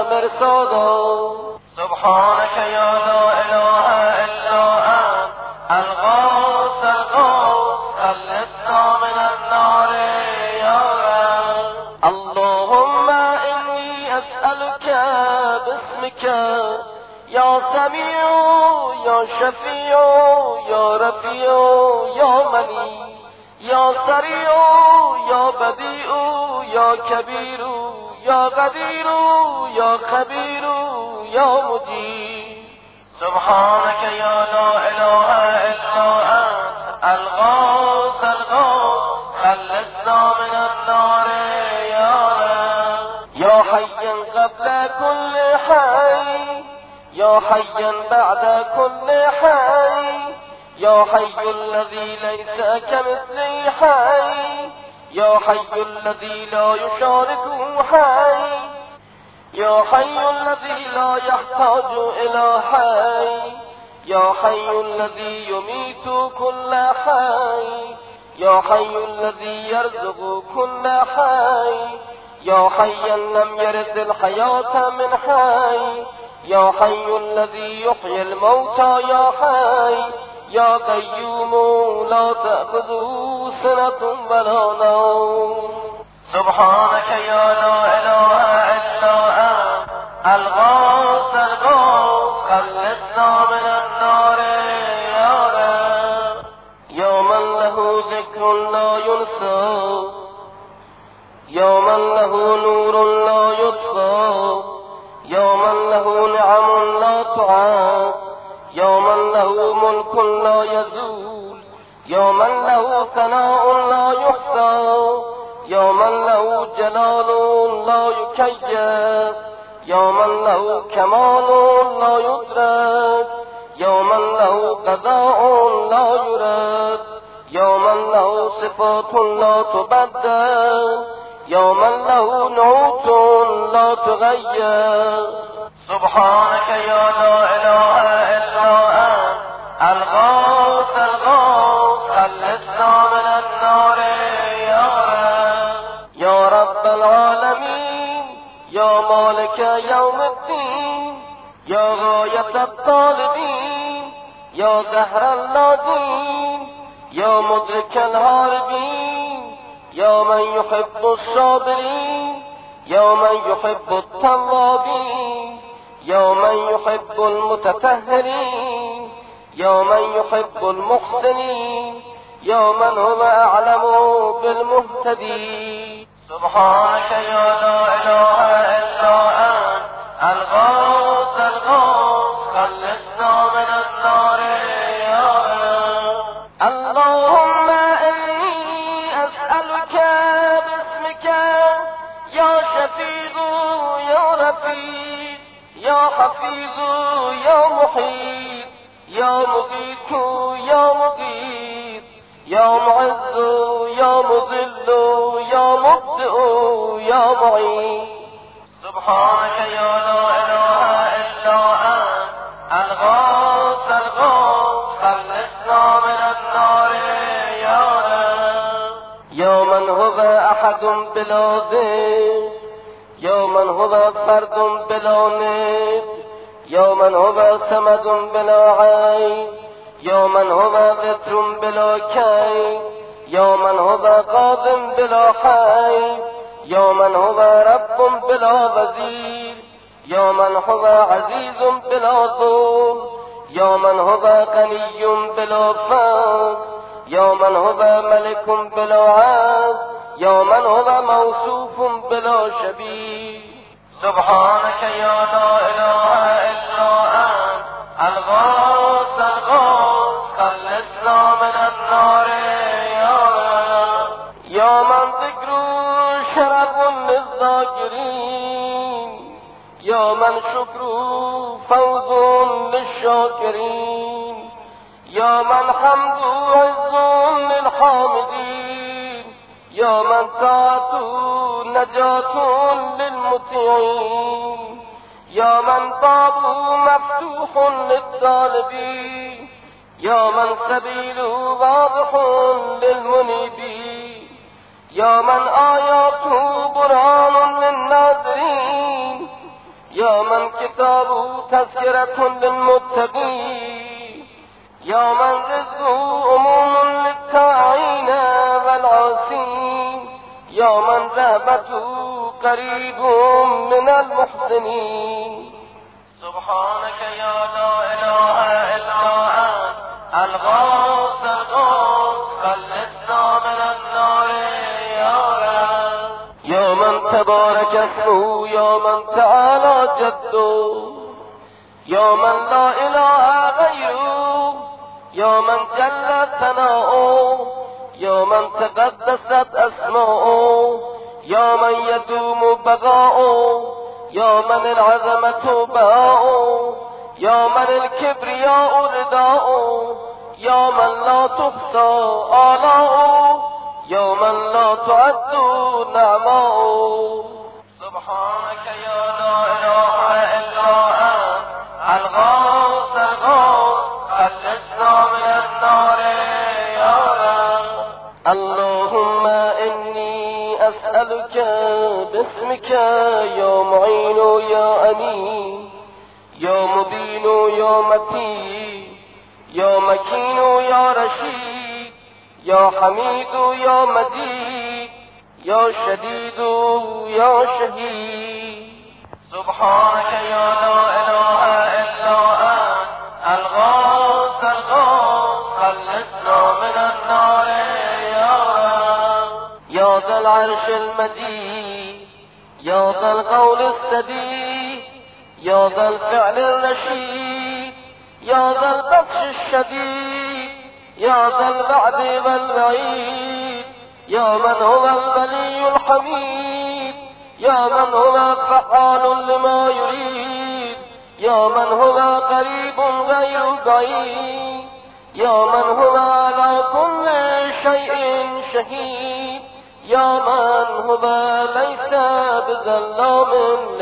مرصادا سبحانك يا لا إله إلا أنت الغوث الغوث خلصنا من النار يا رب اللهم إني أسألك باسمك يا سميع يا شفيع يا رفيع يا مني يا سريع يا بديع يا كبير يا قدير يا خبير يا مجيب سبحانك يا لا إله إلا أنت الغوث الغوث خلصنا من النار يا رب يا حيا قبل كل حي يا حيا بعد كل حي يا حي الذي ليس كمثله حي يا حي الذي لا يشاركه حي يا حي الذي لا يحتاج إلى حي يا حي الذي يميت كل حي يا حي الذي يرزق كل حي يا حيا لم يرد الحياة من حي يا حي الذي يحيي الموتى يا حي يا قيوم لا تأخذه سنة ولا نوم سبحانك يا لا إله إلا أنت الغوث الغوث خلصنا من النار يا رب. يا من له ذكر لا ينسى، يا من له نور لا يطفى، يا من له نعم لا تعاد، يا من له ملك لا يزول، يا من له ثناء لا يحصى، يا من له جلال لا يكيف، يا من له كمال لا يدرك، يا من له قضاء لا يرد، يا من له صفات لا تبدل، يا من له نعوت لا تغير. سبحانك يا لا إله إلا أنت الغوث الغوث خلصنا من النار يا رب. يا رب العالمين، يا مالك يوم الدين، يا غاية الطالبين، يا زهر النادين، يا مدرك الهاربين، يا من يحب الصابرين، يا من يحب التوابين، يا من يحب المتطهرين، يا من يحب المحسنين، يا من هو أعلم بالمهتدين. سبحانك يا لا إله إلا أنت الغوث الغوث خلصنا من النار يا رب. اللهم إني أسألك باسمك يا شفيع يا رفيق يا حفيظ يا محيط يا مغيث يا مغيث يا معز يا مذل يا مبدئ يا معين. سبحانك يا لا إله إلا أنت الغوث الغوث خلصنا من النار يا رب. يا من هو أحد بلا ذكر، يا من هو فرد بلا ند، يا من هو صمد بلا عين، يا من هو ذكر بلا كيف، يا من هو قادم بلا حي، يا من هو رب بلا وزير، يا من هو عزيز بلا ظلم، يا من هو غني بلا فقر، يا من هو ملك بلا عبد، يا من هو موصوف بلا شبيه. سبحانك يا لا إله إلا أنت الغوث الغوث خلصنا من النار يا رب. يا من ذكره شرف للذاكرين، يا من شكره فوز للشاكرين، يا من حمده عز للحامدين، يا من طاعته نجاة للمطيعين، يا من بابه مفتوح للطالبين، يا من سبيله واضح للمنيبين، يا من آياته برهان للناظرين، يا من كتابه تذكرة للمتقين، يا من رزقه أموم للتائين والعاصين، يا من رحمته قريب من المحسنين. سبحانك يا لا إله إلا أنت الغوث الغوث خلصنا من النار يا رب. يا من تبارك اسمه، يا من تعالى جده، يا من لا إله غيره، يا من جل ثناؤه، يا من تقدست أسماؤه، يا من يدوم بقاؤه، يا من العظمة بهاؤه، يا من الكبرياء رداؤه، يا من لا تحصى آلاؤه، يا من لا تعد نعماؤه. سبحانك يا لا إله إلا أنت الغوث الغوث خلصنا من النار يا رب. اللهم إني أسألك باسمك يا معين يا أمين يا مبين يا متين يا مكين يا رشيد يا حميد يا مجيد يا شديد يا شهيد. سبحانك يا لا إله إلا إله أنت الغوث الغوث خلصنا من النار يا رب. يا ذا العرش المجيد، يا ذا القول السديد، يا ذا الفعل الرشيد، يا ذا البطش الشديد، يا ذا البعد والبعيد، يا من هو الولي الحميد، يا من هو فعال لما يريد، يا من هو قريب غير بعيد، يا من هو على كل شيء شهيد، يا من هو ليس بظلام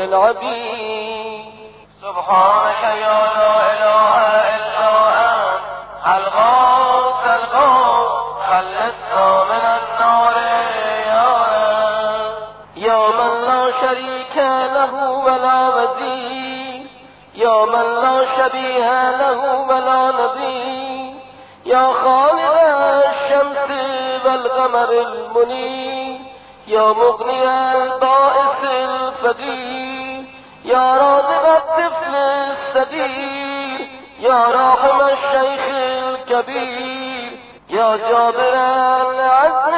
للعبيد. سبحانك يا لا إله إلا أنت الغوث الغوث خلصنا من النار يا رب. يا من لا شريك له ولا وزير، يا من لا شبيه له ولا نظير، يا خالق الشمس والقمر المنير، يا مغني البائس الفقير، يا رازق الطفل الصغير، يا راحم الشيخ الكبير، يا جابر العزم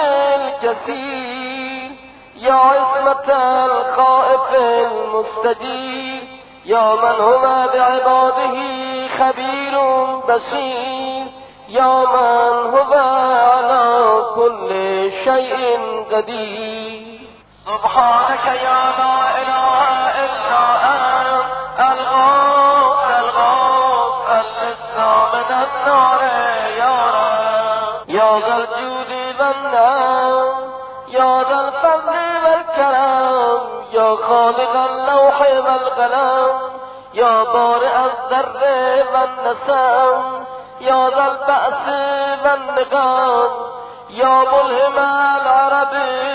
الكثير، يا عصمة الخائف المستجير، يا من هو بعباده خبير بصير، يا من هو على كل شيء قدير. سبحانك يا لا إله إلا أنت الغوث الغوث خلصنا من النار يا رب. يا ذا الجود والنعم، يا ذا الفضل والكرم، يا خالق اللوح والقلم، يا بارئ الذر والنسم، يا ذا البأس والنقام، يا ملهم العرب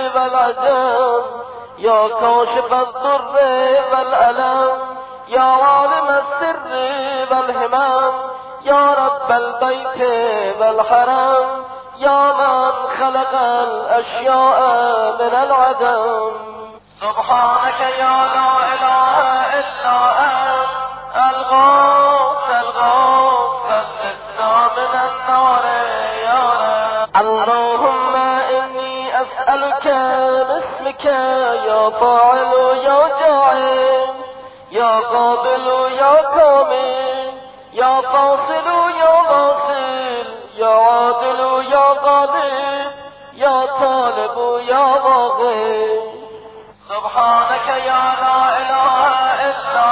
والعجم، يا كاشف الضر والألم، يا عالم السر والهمم، يا رب البيت والحرم، يا من خلق الأشياء من العدم. سبحانك يا لا إله إلا أنت الغوث الغوث خلصنا من النار يا رب. اللهم إني أسألك باسمك يا فاعل يا جاعل، يا قابل يا كامل، يا فاصل يا واصل، يا عادل يا غالب، يا طالب يا باغي. سبحانك يا لا إله إلا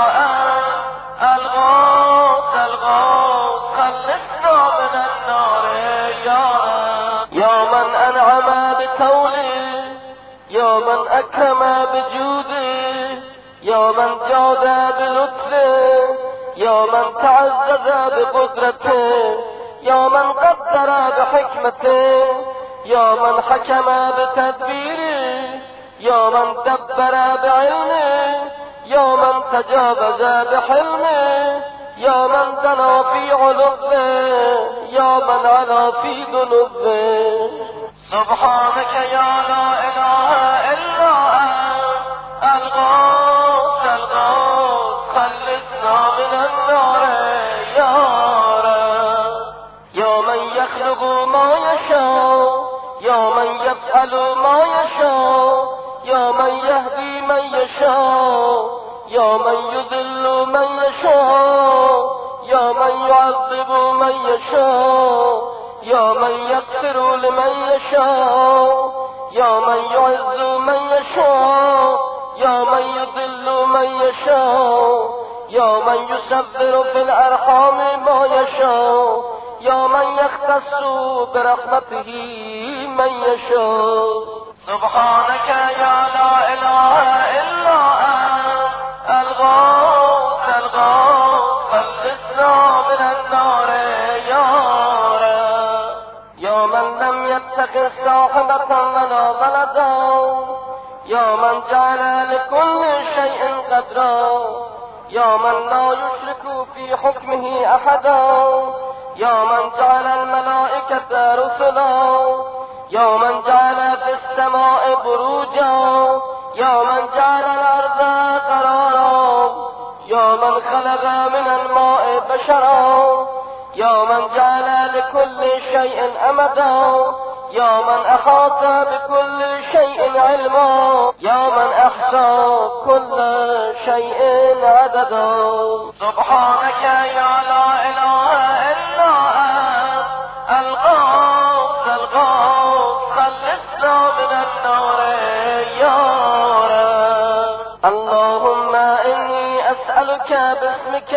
أنت الغوث الغوث خلصنا من النار يا رب. يا من أنعم بتوله، يا من أكرم بجوده، يا من جاد بلطفه، يا من تعزز بقدرته، يا من قدر بحكمته، يا من حكم بتدبيره، يا من دبر بعلمه، يا من تجاوز بحلمه، يا من دنا في علوه، يا من علا في ذنوبه. سبحانك يا لا إله إلا أنت الغوث الغوث خلصنا من النار يا رب. يا من يخلق ما يشاء، يا من يفعل ما يشاء، يا من يهدي من يشاء، يا من يذل من يشاء، يا من يعذب من يشاء، يا من يغفر لمن يشاء، يا من يعز من يشاء، يا من يضل من يشاء، يا من يسبر في الأرحام ما يشاء، يا من يختص برحمته من يشاء. سبحانك يا لا إله إلا أنت الغوث الغوث خلصنا من النار يا رب. يا من لم يتخذ صاحبة ولا ولدا، يا من جعل لكل شيء قدرا، يا من لا يشرك في حكمه أحدا، يا من جعل الملائكة رسلا، يا من جعل في السماء بروجا، يا من جعل الأرض قرارا، يا من خلق من الماء بشرا يا من جعل لكل شيء أمدا يا من أحاط بكل شيء علما يا من أحصى كل شيء عددا سبحانك يا لا إله إلا أنت الغوث الغوث خلصنا من النار يا رب اللهم إني أسألك باسمك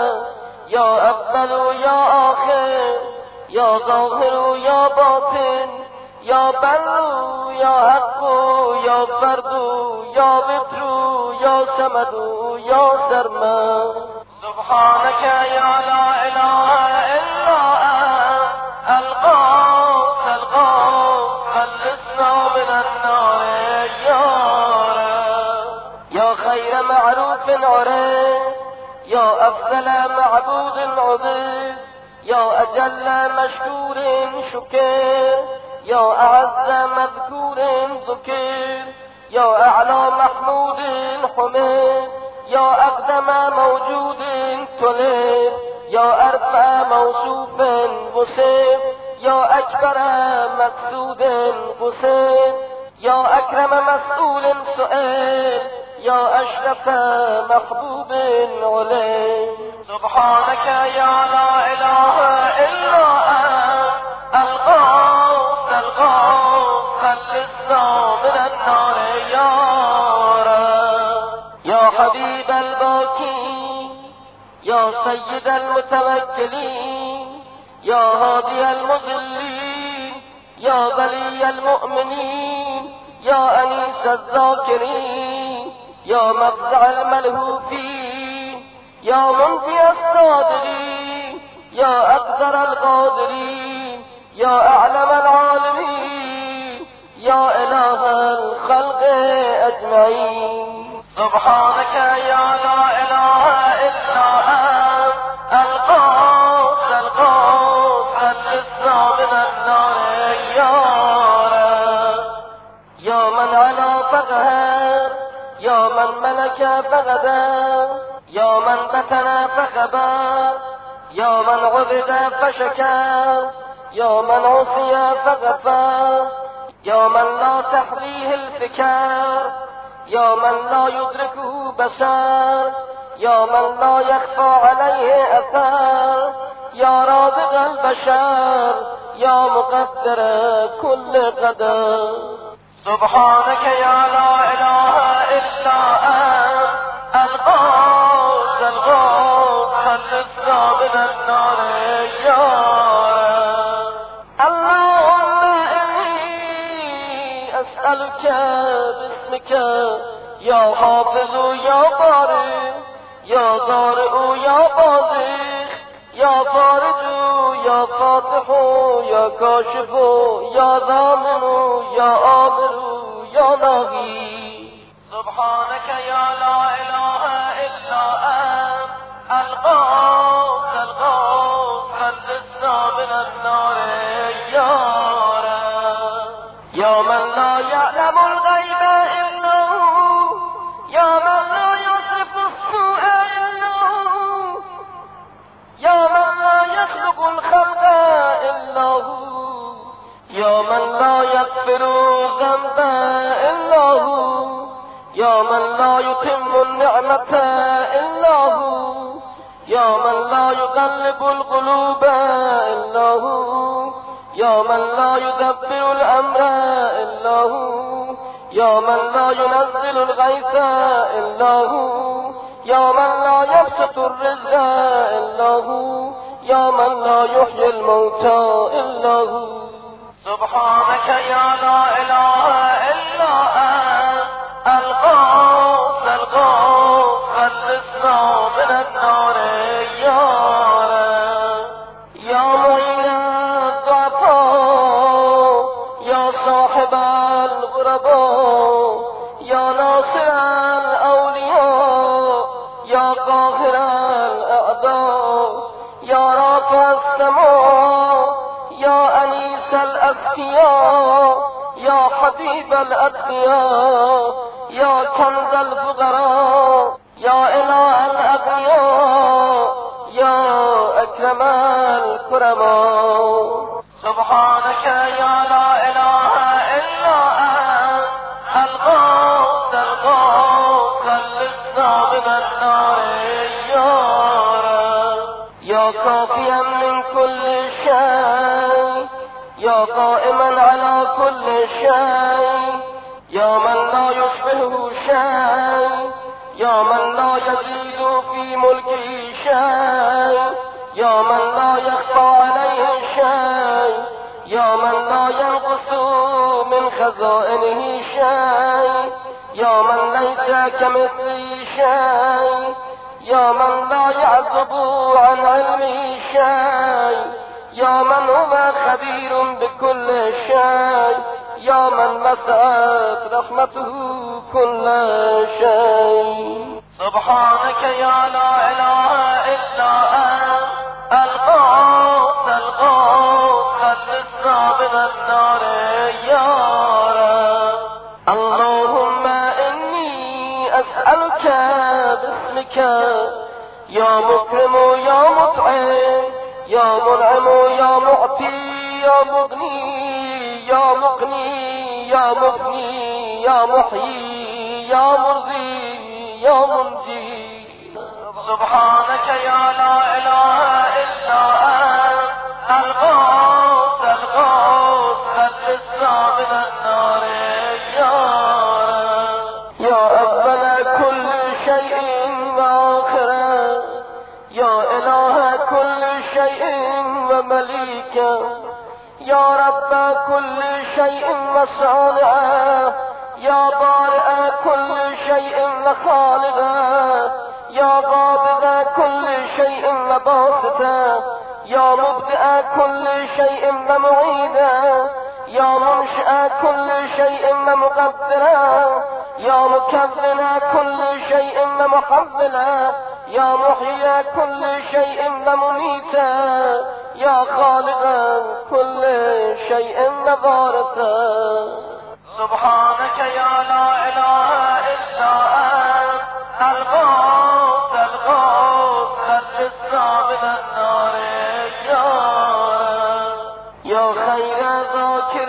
يا أول يا آخر يا ظاهر يا باطن يا بر يا حق يا فرد يا بطر يا سمد يا سرمد سبحانك يا لا إله إلا أنت الغوث الغوث خلصنا من النار يا رب يا خير معروف عرف يا أفضل معبود عبد يا أجل مشكور شكر يا أعز مذكور ذكر يا أعلى محمود حمد يا أقدم موجود تلد يا أرفع موصوف وصف يا أكبر مقصود قصد يا أكرم مسؤول سؤال يا أشرف محبوب علي سبحانك يا لا إله إلا أنت الغوث الغوث خلصنا من النار يا رب يا حبيب الباكين يا سيد المتوكلين يا هادي المضلين يا ولي المؤمنين يا أنيس الذاكرين يا مفزع الملهوفين يا منجي الصادرين يا أقدر القادرين يا أعلم العالمين يا إله الخلق أجمعين سبحانك يا لا إله إلا أنت الغوث الغوث خلصنا من النار يا رب يا من على فقهر يا من ملك فغدر يا من بتنا فخبر يا من عبد فشكر يا من عصي فغفر يا من لا تحويه الفكر يا من لا يدركه بشر يا من لا يخفى عليه أثر يا رازق البشر يا مقدر كل قدر سبحانك يا لا إله إلا أنت الغوث الغوث خلصنا من النار يا رب اللهم إني أسألك باسمك يا حافظ يا بارئ يا ضارئ يا بازخ يا فارج يا فاتح يا كاشف يا ضامن يا آمر يا ناهي سبحانك يا لا إله إلا أنت الغوث الغوث خلصنا من النار يا رب يا من لا يعلم الغيب إلا هو يا من لا يصرف السوء إلا هو يا من لا يخلق الخلق إلا هو يا من لا يغفر الذنب إلا هو يا من لا يتم النعمة إلا هو يا من لا يقلب القلوب إلا هو يا من لا يدبر الأمر إلا هو يا من لا ينزل الغيث إلا هو يا من لا يبسط الرزق إلا هو يا من لا يحيي الموتى إلا هو سبحانك يا لا إله إلا أنت الغوث الغوث خلصنا من النار يا رب يا معين الضعفاء يا صاحب الغرباء يا ناصر الأولياء يا قاهر الأعداء يا رافع السماء يا أنيس الأذكياء يا حبيب الأتقياء يا كنز الفقراء يا إله الأغنياء يا الكرما. سبحانك يا لا إله إلا أنت الغوث الغوث خلصنا من النار يا رب. يا كافيا من كل شيء، يا قائما على كل شيء، يا من لا يشبهه شيء، يا من لا يزيد في ملكه شيء، يا من لا يخفى عليه شيء، يا من لا ينقص من خزائنه شيء، يا من ليس كمثله شيء، يا من لا يعزب عن علمه شيء، يا من هو خبير بكل شيء، يا من مسعت رحمته كل شيء. سبحانك يا لا إله إلا أنت الغوث الغوث خلصنا من النار يا رب. اللهم إني أسألك باسمك يا مكرم يا مطعم يا منعم يا معطي يا مغني يا مغني يا مغني يا محيي يا مرضي يا منجي. سبحانك يا لا إله إلا أنت الغوث الغوث خلصنا من النار يا رب. يا أول كل شيء وآخره، يا إله كل شيء ومليكه، يا رب كل شيء وصانعه، يا بارئ كل شيء وخالقه، يا قابض كل شيء وباسطه، يا مبدئ كل شيء ومعيده، يا منشئ كل شيء ومقدره، يا مكون كل شيء ومحوله، يا محيي كل شيء ومميته، يا خالق كل شيء وبارثه. سبحانك يا لا إله إلا أنت الغوث الغوث خلصنا من النار يا رب. يا خير ذاكر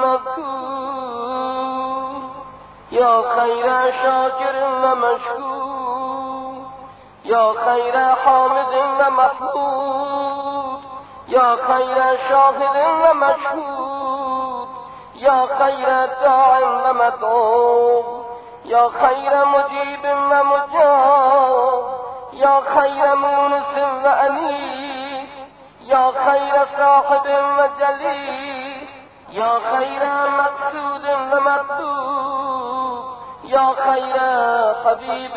ومذكور، يا خير شاكر ومشكور، يا خير حامد ومحمود، يا خير شاهد ومشهود، يا خير داع ومدعو، يا خير مجيب ومجاب، يا خير مونس وأنيس، يا خير صاحب وجليس، يا خير مقصود ومطلوب، يا خير حبيب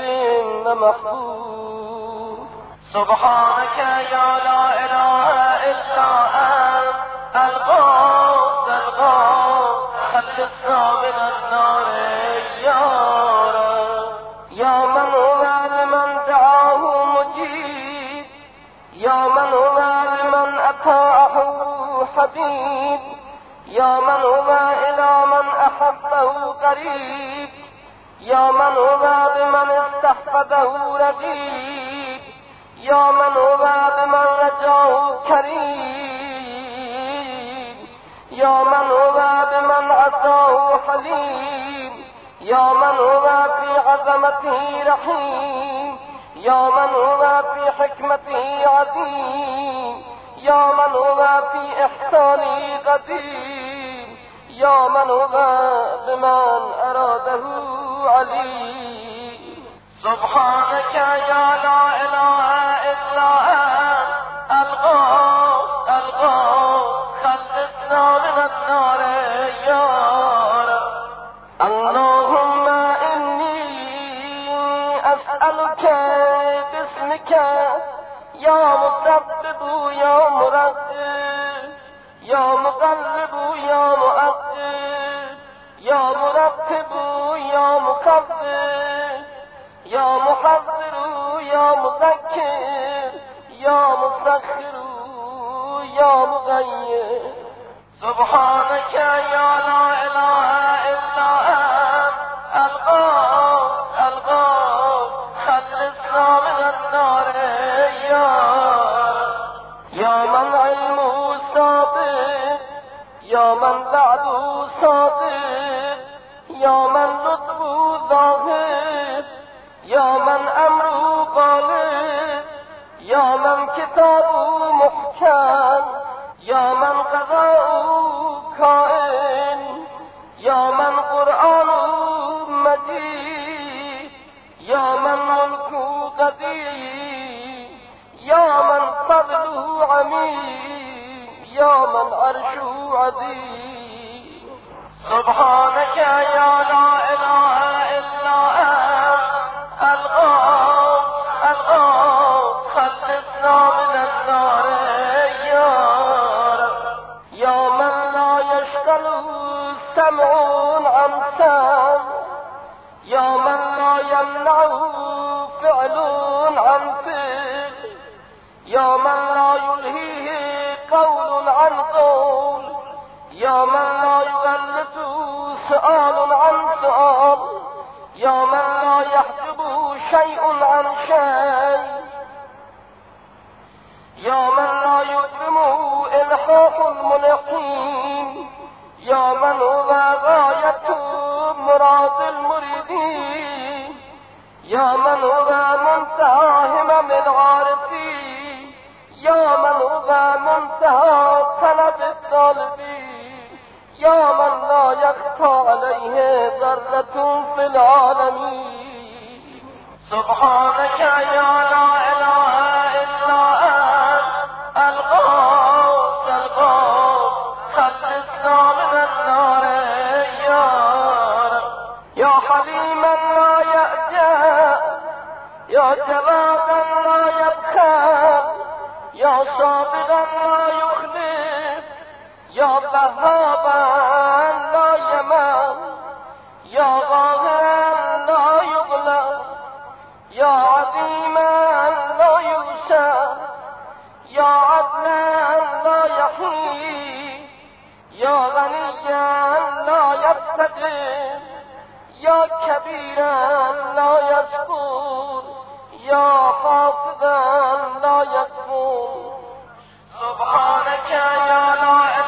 ومحبوب. سبحانك يا لا إله إلا أنت الغوث الغوث خلصنا من النار يا رب. يا من هو لمن دعاه مجيب، يا من هو لمن أطاعه حبيب، يا من هو إلى من أحبه قريب، يا من هو بمن استحفظه رقيب، يا من هو بمن رجاه كريم، يا من هو بمن عصاه حليم، يا من هو في عظمته رحيم، يا من هو في حكمته عظيم، يا من هو في إحسانه قدير، يا من هو بمن أراده عليم. سبحانك يا لا إله إلا أنت الغوث الغوث خلصنا من النار يا رب. اللهم إني أسألك باسمك يا مسبب يا مرتب، يا مقلب يا مؤقب، يا مرتب يا مكبر، يا محذر يا مذكر، يا مسخر يا مغير. سبحانك يا لا إله إلا أنت الغوث الغوث خلصنا من النار يا رب. يا من علمه یا من بعد صادق، یا من لطف ظاهر، یا من امر غالب، یا من کتاب محکم، یا من قضاء کائن، یا من قرآن مجید، یا من ملک قدیر، یا من فضل عمیم، یا من عرش عظیم. سبحانك یا لا اله الا انت الغوث الغوث خلصنا من النار یا رب. یا من لا يشغل سمع عن سمع، یا من لا يمنع فعل عن فعل، یا من لا يلهيه قول عن قول، یا من لا يغلط سؤال عن سؤال، یا من لا يحجب شيء عن شيء، یا من لا يكرم إلحاق الملحين، یا من هو غاية مراد المريدين، یا من هو منتهى همم العارفين، یا من هو منتهى طلب الطالبين، یا من لا يخفى عليه ذرة في العالمين. سبحانك يا لا إله إلا أنت الغوث الغوث خلصنا من النار يا رب. يا حليما لا يأجأ، يا جوادا لا يبخل، يا صادقا لا يخلف، يا وهابا لا يمل، يا غافرا لا يغلب، يا عظيما لا يغشى، يا عدلا لا يحيي، يا غنيا لا يفتقر، يا كبيرا لا يشكر، يا حافظا لا يكفر. سبحانك يا لا